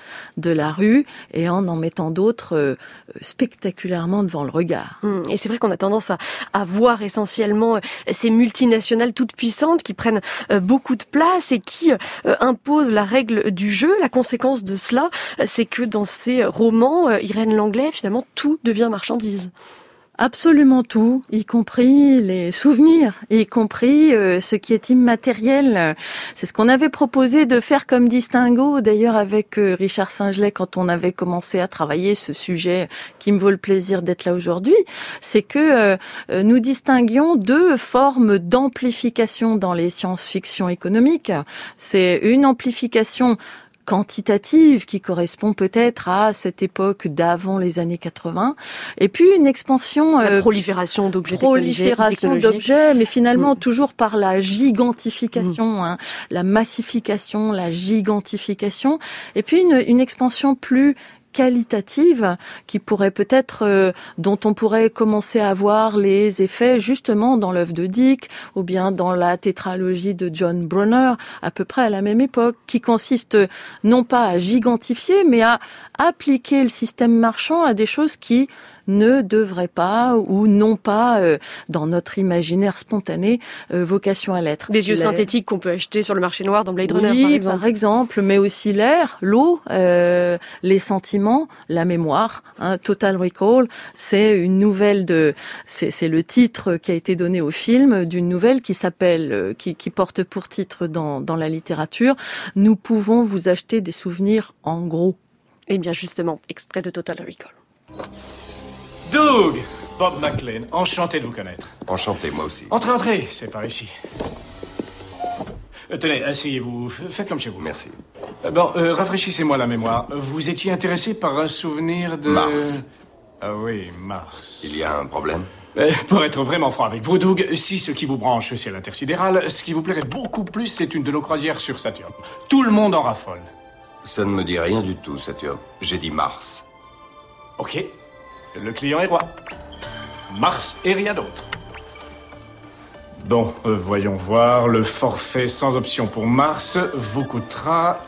de la rue et en mettant d'autres spectaculairement devant le regard. Et c'est vrai qu'on a tendance à voir essentiellement ces multinationales toutes puissantes qui prennent beaucoup de place et qui imposent la règle du jeu. La conséquence de cela, c'est que dans ces romans, Irène Langlais, finalement, tout devient marchandise. Absolument tout, y compris les souvenirs, y compris ce qui est immatériel. C'est ce qu'on avait proposé de faire comme distinguo, d'ailleurs avec Richard Singelet quand on avait commencé à travailler ce sujet qui me vaut le plaisir d'être là aujourd'hui. C'est que nous distinguions 2 formes d'amplification dans les science-fiction économiques. C'est une amplification quantitative qui correspond peut-être à cette époque d'avant les années 80, et puis une expansion la prolifération d'objets d'objets, mais finalement toujours par la gigantification, la massification, la gigantification, et puis une expansion plus qualitative qui pourrait peut-être dont on pourrait commencer à voir les effets justement dans l'œuvre de Dick ou bien dans la tétralogie de John Brunner à peu près à la même époque, qui consiste non pas à gigantifier mais à appliquer le système marchand à des choses qui ne devraient pas ou n'ont pas, dans notre imaginaire spontané, vocation à l'être. Des yeux synthétiques qu'on peut acheter sur le marché noir dans Blade Runner, par exemple, mais aussi l'air, l'eau, les sentiments, la mémoire. Total Recall, c'est une nouvelle c'est le titre qui a été donné au film d'une nouvelle qui s'appelle, qui porte pour titre dans la littérature, Nous pouvons vous acheter des souvenirs en gros. Eh bien justement, extrait de Total Recall. Doug, Bob McLean, enchanté de vous connaître. Enchanté, moi aussi. Entrez, entrez, c'est par ici. Tenez, asseyez-vous, faites comme chez vous. Merci. Rafraîchissez-moi la mémoire. Vous étiez intéressé par un souvenir de... Mars. Ah oui, Mars. Il y a un problème? Pour être vraiment franc avec vous, Doug, si ce qui vous branche, c'est l'intersidéral, ce qui vous plairait beaucoup plus, c'est une de nos croisières sur Saturne. Tout le monde en raffole. Ça ne me dit rien du tout, Saturne. J'ai dit Mars. Ok. Le client est roi. Mars et rien d'autre. Bon, voyons voir. Le forfait sans option pour Mars vous coûtera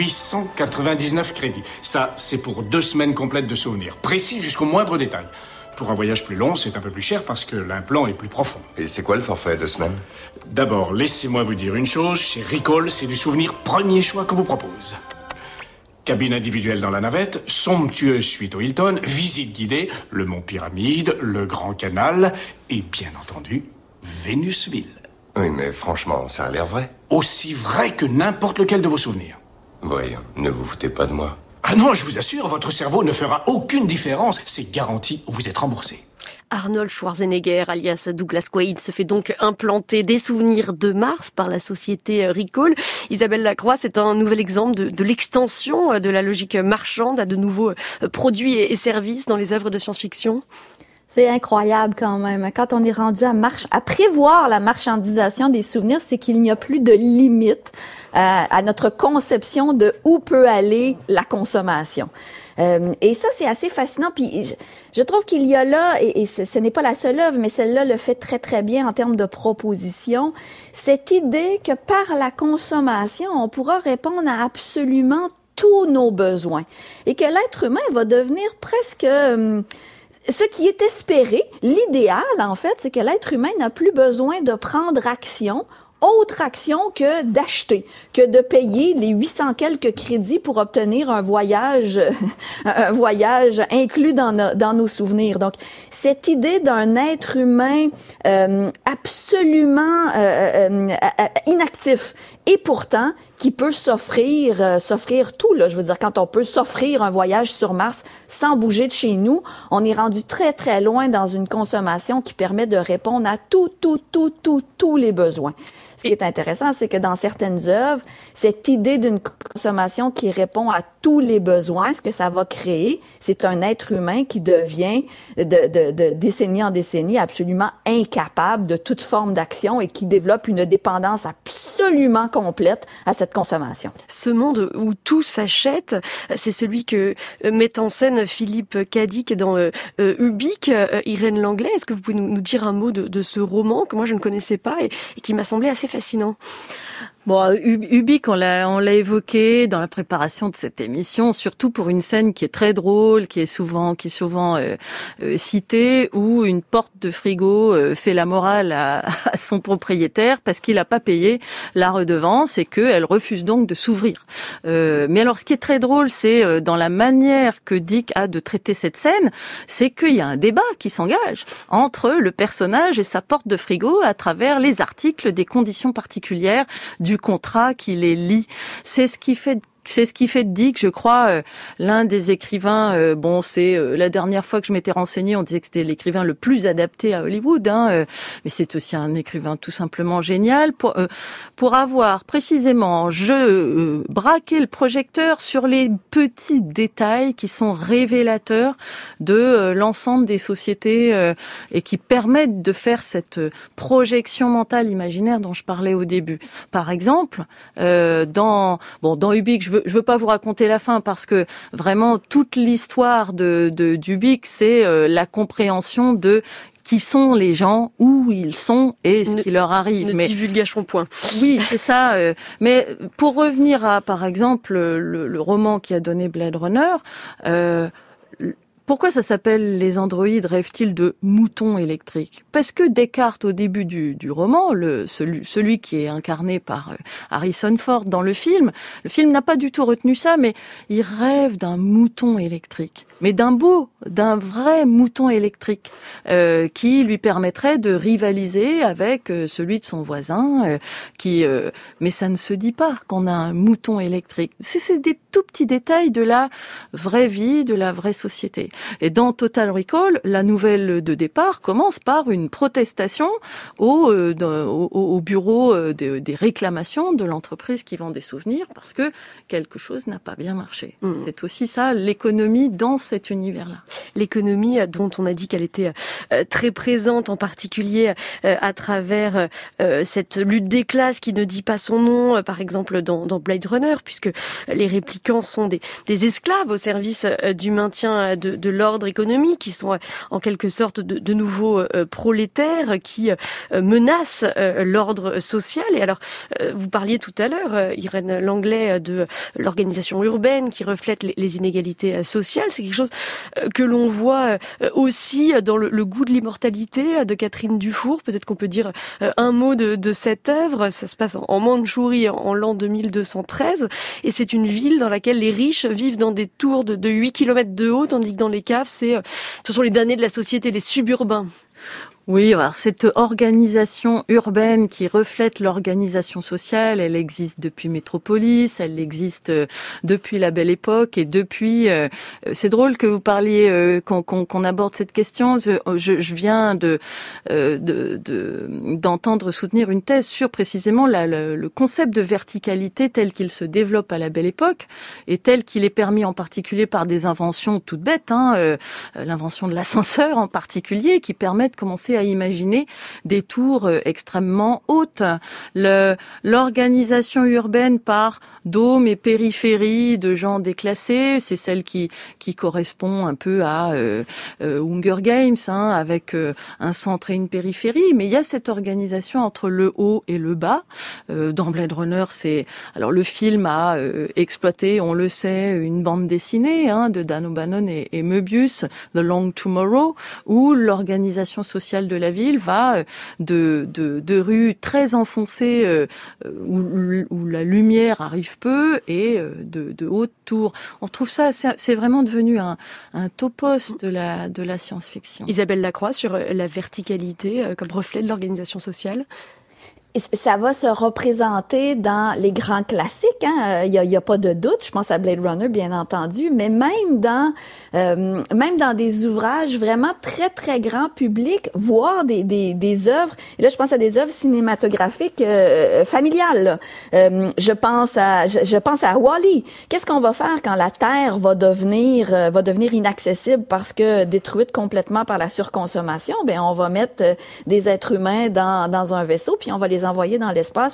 899 crédits. Ça, c'est pour 2 semaines complètes de souvenirs. Précis jusqu'au moindre détail. Pour un voyage plus long, c'est un peu plus cher parce que l'implant est plus profond. Et c'est quoi le forfait 2 semaines? D'abord, laissez-moi vous dire une chose. Chez Recall, c'est du souvenir premier choix qu'on vous propose. Cabine individuelle dans la navette, somptueuse suite au Hilton, visite guidée, le Mont Pyramide, le Grand Canal et, bien entendu, Vénusville. Oui, mais franchement, ça a l'air vrai. Aussi vrai que n'importe lequel de vos souvenirs. Voyons, ne vous foutez pas de moi. Ah non, je vous assure, votre cerveau ne fera aucune différence. C'est garanti, vous êtes remboursé. Arnold Schwarzenegger, alias Douglas Quaid, se fait donc implanter des souvenirs de Mars par la société Recall. Isabelle Lacroix, c'est un nouvel exemple de l'extension de la logique marchande à de nouveaux produits et services dans les œuvres de science-fiction. C'est incroyable quand même. Quand on est rendu à prévoir la marchandisation des souvenirs, c'est qu'il n'y a plus de limite à notre conception de où peut aller la consommation. Et ça, c'est assez fascinant. Puis je trouve qu'il y a là, et ce n'est pas la seule œuvre, mais celle-là le fait très, très bien en termes de proposition, cette idée que par la consommation, on pourra répondre à absolument tous nos besoins. Et que l'être humain va devenir presque... ce qui est espéré, l'idéal, en fait, c'est que l'être humain n'a plus besoin de prendre action, autre action que d'acheter, que de payer les 800 quelques crédits pour obtenir un voyage inclus dans nos souvenirs. Donc, cette idée d'un être humain absolument inactif et pourtant qui peut s'offrir tout, là. Je veux dire, quand on peut s'offrir un voyage sur Mars sans bouger de chez nous, on est rendu très, très loin dans une consommation qui permet de répondre à tous les besoins. Ce qui est intéressant, c'est que dans certaines œuvres, cette idée d'une consommation qui répond à tous les besoins, ce que ça va créer, c'est un être humain qui devient, de décennie en décennie, absolument incapable de toute forme d'action et qui développe une dépendance absolument complète à cette consommation. Ce monde où tout s'achète, c'est celui que met en scène Philippe Cadic dans Ubik. Irène Langlais, est-ce que vous pouvez nous dire un mot de ce roman que moi je ne connaissais pas et qui m'a semblé assez fascinant? Bon, Ubik, on l'a évoqué dans la préparation de cette émission, surtout pour une scène qui est très drôle, qui est souvent citée, où une porte de frigo fait la morale à son propriétaire parce qu'il n'a pas payé la redevance et qu'elle refuse donc de s'ouvrir. Mais alors, ce qui est très drôle, c'est dans la manière que Dick a de traiter cette scène, c'est qu'il y a un débat qui s'engage entre le personnage et sa porte de frigo à travers les articles des conditions particulières du contrat qui les lie. C'est ce qui fait de Dick, je crois, l'un des écrivains, la dernière fois que je m'étais renseignée, on disait que c'était l'écrivain le plus adapté à Hollywood, mais c'est aussi un écrivain tout simplement génial pour avoir précisément braqué le projecteur sur les petits détails qui sont révélateurs de l'ensemble des sociétés et qui permettent de faire cette projection mentale imaginaire dont je parlais au début. Par exemple, dans Ubik, je veux pas vous raconter la fin parce que vraiment toute l'histoire d'Ubik, c'est la compréhension de qui sont les gens, où ils sont et ce qui leur arrive. Ne divulgation point. Oui, c'est ça. Mais pour revenir à, par exemple, le roman qui a donné Blade Runner, pourquoi ça s'appelle « Les androïdes rêvent-ils de moutons électriques » Parce que Descartes, au début du roman, celui qui est incarné par Harrison Ford dans le film n'a pas du tout retenu ça, mais il rêve d'un mouton électrique. Mais d'un vrai mouton électrique qui lui permettrait de rivaliser avec celui de son voisin. Mais ça ne se dit pas qu'on a un mouton électrique. C'est des tout petits détails de la vraie vie, de la vraie société. Et dans Total Recall, la nouvelle de départ commence par une protestation au bureau des réclamations de l'entreprise qui vend des souvenirs parce que quelque chose n'a pas bien marché. C'est aussi ça, l'économie dans cet univers-là. L'économie dont on a dit qu'elle était très présente, en particulier à travers cette lutte des classes qui ne dit pas son nom, par exemple dans Blade Runner, puisque les réplicants sont des esclaves au service du maintien de l'ordre économique, qui sont en quelque sorte de nouveaux prolétaires qui menacent l'ordre social. Et alors, vous parliez tout à l'heure, Irène Langlais, de l'organisation urbaine qui reflète les inégalités sociales. C'est quelque chose que l'on voit aussi dans le goût de l'immortalité de Catherine Dufour. Peut-être qu'on peut dire un mot de cette œuvre. Ça se passe en Mandchourie en l'an 2213 et c'est une ville dans laquelle les riches vivent dans des tours de 8 km de haut, tandis que dans les caves, ce sont les damnés de la société, les suburbains. Oui, alors cette organisation urbaine qui reflète l'organisation sociale, elle existe depuis Métropolis, elle existe depuis la Belle Époque et depuis. C'est drôle que vous parliez qu'on aborde cette question. Je viens d'entendre soutenir une thèse sur précisément le concept de verticalité tel qu'il se développe à la Belle Époque et tel qu'il est permis en particulier par des inventions toutes bêtes, l'invention de l'ascenseur en particulier, qui permet de commencer à imaginer des tours extrêmement hautes. L'organisation urbaine par dômes et périphéries de gens déclassés, c'est celle qui correspond un peu à Hunger Games, avec un centre et une périphérie. Mais il y a cette organisation entre le haut et le bas. Dans Blade Runner, alors le film a exploité, on le sait, une bande dessinée de Dan O'Bannon et Möbius, The Long Tomorrow, où l'organisation sociale de la ville va de rues très enfoncées où la lumière arrive peu et de hautes tours. On trouve ça, c'est vraiment devenu un topos de la science-fiction. Isabelle Lacroix sur la verticalité comme reflet de l'organisation sociale. Ça va se représenter dans les grands classiques, il y a pas de doute. Je pense à Blade Runner, bien entendu, mais même dans des ouvrages vraiment très très grand public, voire des œuvres. Et là, je pense à des œuvres cinématographiques familiales. Je pense à Wall-E. Qu'est-ce qu'on va faire quand la Terre va devenir inaccessible parce que détruite complètement par la surconsommation? Ben, on va mettre des êtres humains dans un vaisseau, puis on va les envoyer dans l'espace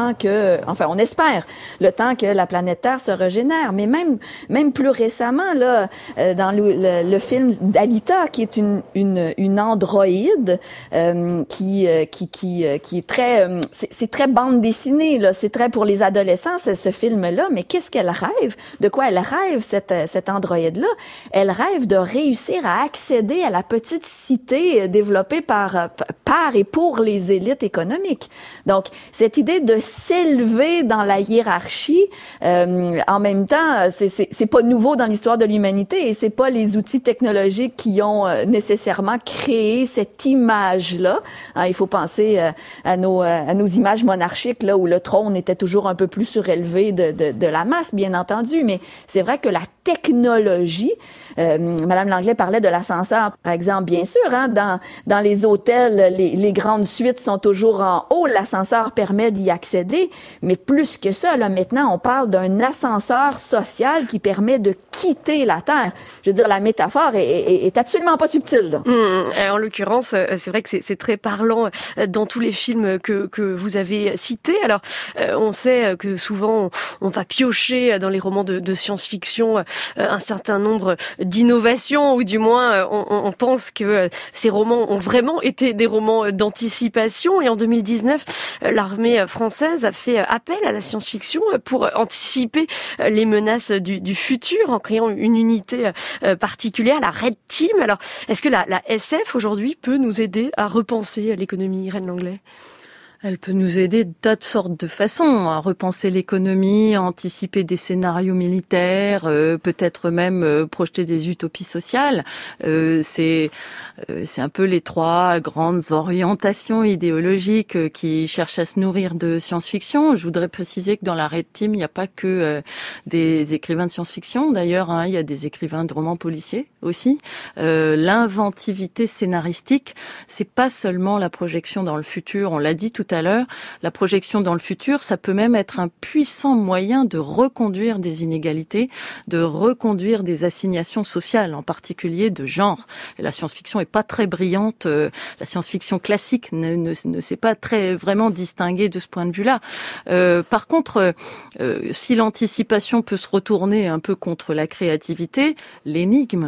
on espère, le temps que la planète Terre se régénère. Mais même plus récemment, là, dans le film d'Alita, qui est une androïde, qui est très, c'est très bande dessinée, là, c'est très pour les adolescents, ce film-là. Mais qu'est-ce qu'elle rêve? De quoi elle rêve, cette androïde-là? Elle rêve de réussir à accéder à la petite cité développée par et pour les élites économiques. Donc, cette idée de s'élever dans la hiérarchie, en même temps, c'est pas nouveau dans l'histoire de l'humanité et c'est pas les outils technologiques qui ont nécessairement créé cette image-là. Il faut penser à nos images monarchiques, là, où le trône était toujours un peu plus surélevé de la masse, bien entendu. Mais c'est vrai que la technologie, Madame Langlais parlait de l'ascenseur, par exemple, bien sûr, dans les hôtels, les grandes suites sont toujours en haut, l'ascenseur permet d'y accéder, mais plus que ça, là, maintenant, on parle d'un ascenseur social qui permet de quitter la Terre. Je veux dire, la métaphore est absolument pas subtile, là. En l'occurrence, c'est vrai que c'est très parlant dans tous les films que vous avez cités. Alors, on sait que souvent, on va piocher dans les romans de science-fiction un certain nombre d'innovations, ou du moins, on pense que ces romans ont vraiment été des romans d'anticipation. Et en 2019, l'armée française a fait appel à la science-fiction pour anticiper les menaces du futur en créant une unité particulière, la Red Team. Alors, est-ce que la SF aujourd'hui peut nous aider à repenser l'économie, Irène Langlais ? Elle peut nous aider de tas de sortes de façons, à repenser l'économie, à anticiper des scénarios militaires, peut-être même projeter des utopies sociales. C'est un peu les trois grandes orientations idéologiques qui cherchent à se nourrir de science-fiction. Je voudrais préciser que dans la Red Team, il n'y a pas que des écrivains de science-fiction. D'ailleurs, il y a des écrivains de romans policiers aussi. L'inventivité scénaristique, c'est pas seulement la projection dans le futur. On l'a dit tout à l'heure, la projection dans le futur, ça peut même être un puissant moyen de reconduire des inégalités, de reconduire des assignations sociales, en particulier de genre. Et la science-fiction est pas très brillante. La science-fiction classique ne s'est pas très vraiment distinguée de ce point de vue-là. Par contre, si l'anticipation peut se retourner un peu contre la créativité, l'énigme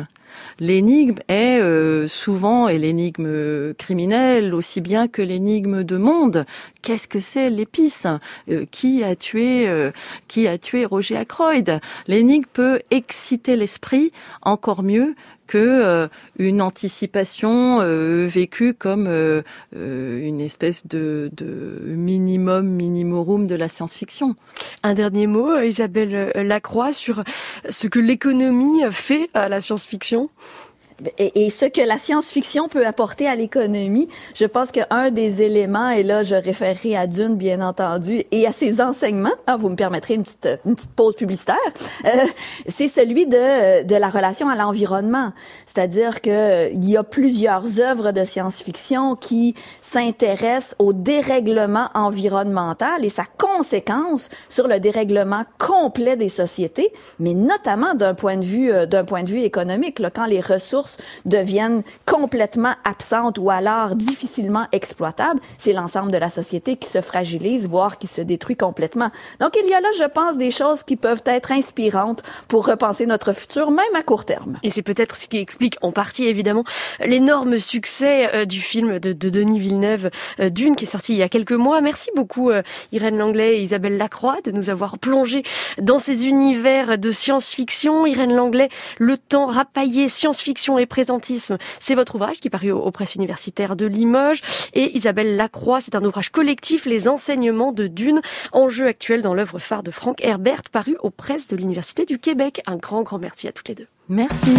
est souvent, et l'énigme criminelle aussi bien que l'énigme de monde. Qu'est-ce que c'est l'épice ? Qui a tué Roger Ackroyd ? L'énigme peut exciter l'esprit encore mieux que une anticipation vécue comme une espèce de minimorum de la science-fiction. Un dernier mot, Isabelle Lacroix, sur ce que l'économie fait à la science-fiction. Et ce que la science-fiction peut apporter à l'économie, je pense qu'un des éléments, et là je référerai à Dune bien entendu, et à ses enseignements, vous me permettrez une petite pause publicitaire, c'est celui de la relation à l'environnement. C'est-à-dire que il y a plusieurs œuvres de science-fiction qui s'intéressent au dérèglement environnemental et sa conséquence sur le dérèglement complet des sociétés, mais notamment d'un point de vue économique, là, quand les ressources deviennent complètement absentes ou alors difficilement exploitables, c'est l'ensemble de la société qui se fragilise, voire qui se détruit complètement. Donc, il y a là, je pense, des choses qui peuvent être inspirantes pour repenser notre futur, même à court terme. Et c'est peut-être ce qui explique en partie, évidemment, l'énorme succès du film de Denis Villeneuve, Dune, qui est sorti il y a quelques mois. Merci beaucoup, Irène Langlais et Isabelle Lacroix, de nous avoir plongé dans ces univers de science-fiction. Irène Langlais, Le temps rapaillé, science-fiction et présentisme, c'est votre ouvrage qui est paru aux presses universitaires de Limoges. Et Isabelle Lacroix, c'est un ouvrage collectif, Les enseignements de Dune, enjeu actuel dans l'œuvre phare de Frank Herbert, paru aux presses de l'Université du Québec. Un grand merci à toutes les deux. Merci.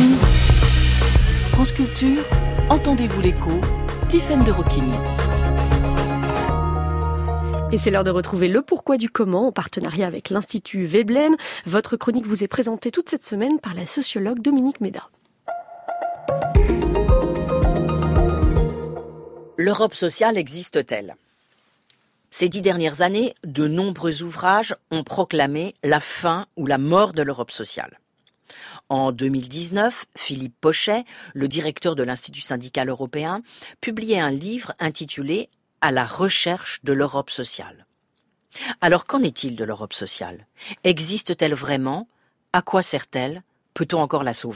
France Culture, entendez-vous l'écho, Tiffaine de Roquigny. Et c'est l'heure de retrouver le pourquoi du comment en partenariat avec l'Institut Veblen. Votre chronique vous est présentée toute cette semaine par la sociologue Dominique Méda. L'Europe sociale existe-t-elle ? Ces 10 dernières années, de nombreux ouvrages ont proclamé la fin ou la mort de l'Europe sociale. En 2019, Philippe Pochet, le directeur de l'Institut syndical européen, publiait un livre intitulé « À la recherche de l'Europe sociale ». Alors qu'en est-il de l'Europe sociale ? Existe-t-elle vraiment ? À quoi sert-elle ? Peut-on encore la sauver ?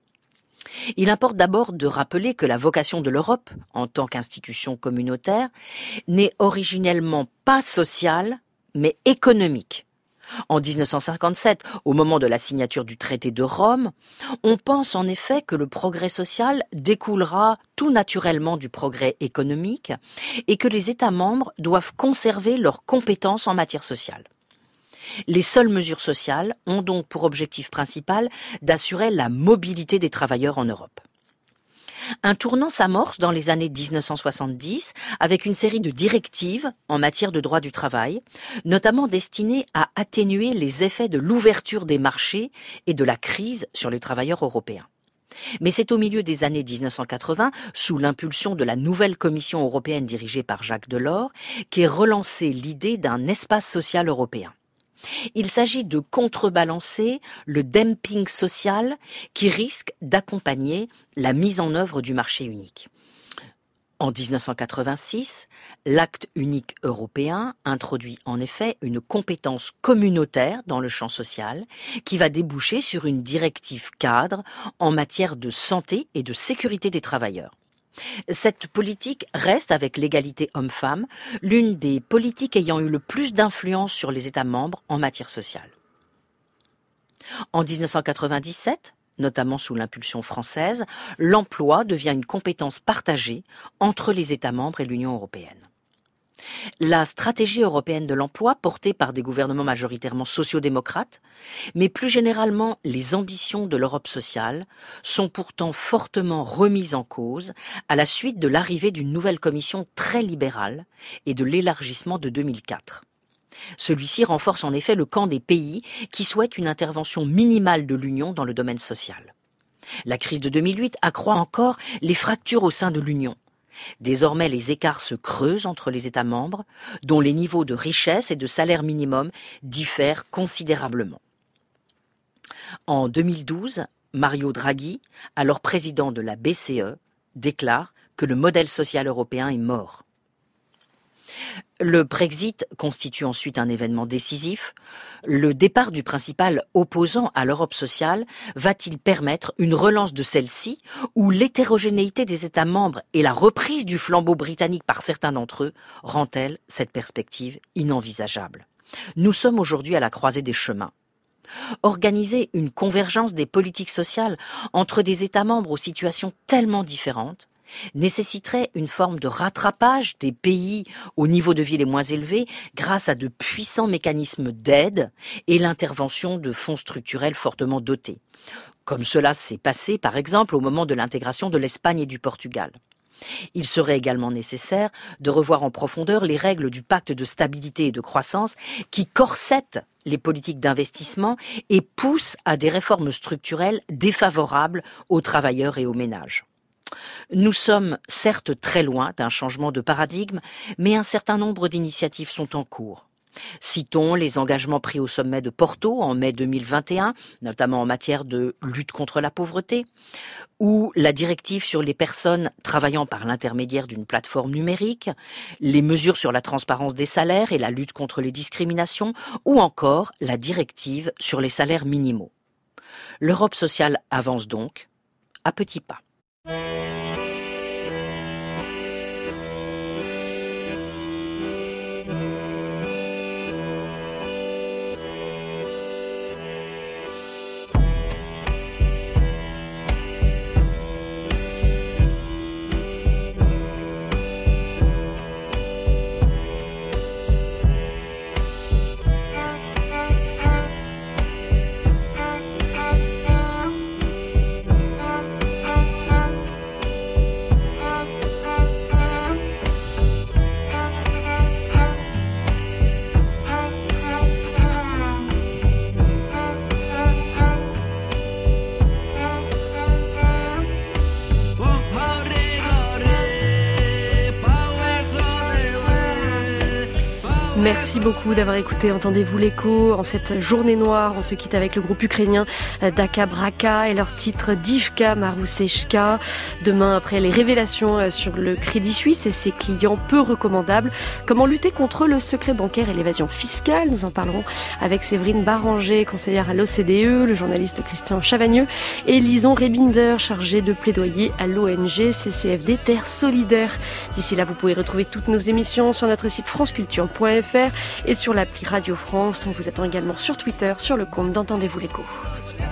Il importe d'abord de rappeler que la vocation de l'Europe, en tant qu'institution communautaire, n'est originellement pas sociale, mais économique. En 1957, au moment de la signature du traité de Rome, on pense en effet que le progrès social découlera tout naturellement du progrès économique et que les États membres doivent conserver leurs compétences en matière sociale. Les seules mesures sociales ont donc pour objectif principal d'assurer la mobilité des travailleurs en Europe. Un tournant s'amorce dans les années 1970 avec une série de directives en matière de droit du travail, notamment destinées à atténuer les effets de l'ouverture des marchés et de la crise sur les travailleurs européens. Mais c'est au milieu des années 1980, sous l'impulsion de la nouvelle Commission européenne dirigée par Jacques Delors, qu'est relancée l'idée d'un espace social européen. Il s'agit de contrebalancer le dumping social qui risque d'accompagner la mise en œuvre du marché unique. En 1986, l'acte unique européen introduit en effet une compétence communautaire dans le champ social qui va déboucher sur une directive cadre en matière de santé et de sécurité des travailleurs. Cette politique reste, avec l'égalité homme-femme, l'une des politiques ayant eu le plus d'influence sur les États membres en matière sociale. En 1997, notamment sous l'impulsion française, l'emploi devient une compétence partagée entre les États membres et l'Union européenne. La stratégie européenne de l'emploi, portée par des gouvernements majoritairement sociodémocrates, mais plus généralement les ambitions de l'Europe sociale, sont pourtant fortement remises en cause à la suite de l'arrivée d'une nouvelle commission très libérale et de l'élargissement de 2004. Celui-ci renforce en effet le camp des pays qui souhaitent une intervention minimale de l'Union dans le domaine social. La crise de 2008 accroît encore les fractures au sein de l'Union. Désormais, les écarts se creusent entre les États membres, dont les niveaux de richesse et de salaire minimum diffèrent considérablement. En 2012, Mario Draghi, alors président de la BCE, déclare que le modèle social européen est mort. Le Brexit constitue ensuite un événement décisif. Le départ du principal opposant à l'Europe sociale va-t-il permettre une relance de celle-ci, ou l'hétérogénéité des États membres et la reprise du flambeau britannique par certains d'entre eux rend-elle cette perspective inenvisageable? Nous sommes aujourd'hui à la croisée des chemins. Organiser une convergence des politiques sociales entre des États membres aux situations tellement différentes nécessiterait une forme de rattrapage des pays au niveau de vie les moins élevés grâce à de puissants mécanismes d'aide et l'intervention de fonds structurels fortement dotés, comme cela s'est passé par exemple au moment de l'intégration de l'Espagne et du Portugal. Il serait également nécessaire de revoir en profondeur les règles du pacte de stabilité et de croissance qui corsettent les politiques d'investissement et poussent à des réformes structurelles défavorables aux travailleurs et aux ménages. Nous sommes certes très loin d'un changement de paradigme, mais un certain nombre d'initiatives sont en cours. Citons les engagements pris au sommet de Porto en mai 2021, notamment en matière de lutte contre la pauvreté, ou la directive sur les personnes travaillant par l'intermédiaire d'une plateforme numérique, les mesures sur la transparence des salaires et la lutte contre les discriminations, ou encore la directive sur les salaires minimaux. L'Europe sociale avance donc à petits pas. Merci beaucoup d'avoir écouté Entendez-vous l'écho en cette journée noire. On se quitte avec le groupe ukrainien Daka Braka et leur titre Divka Maroussechka. Demain, après les révélations sur le Crédit Suisse et ses clients peu recommandables, comment lutter contre le secret bancaire et l'évasion fiscale? Nous en parlerons avec Séverine Baranger, conseillère à l'OCDE, le journaliste Christian Chavagneux et Lison Rebinder, chargée de plaidoyer à l'ONG CCFD Terre Solidaire. D'ici là, vous pouvez retrouver toutes nos émissions sur notre site franceculture.fr et sur l'appli Radio France. On vous attend également sur Twitter, sur le compte d'Entendez-vous l'écho.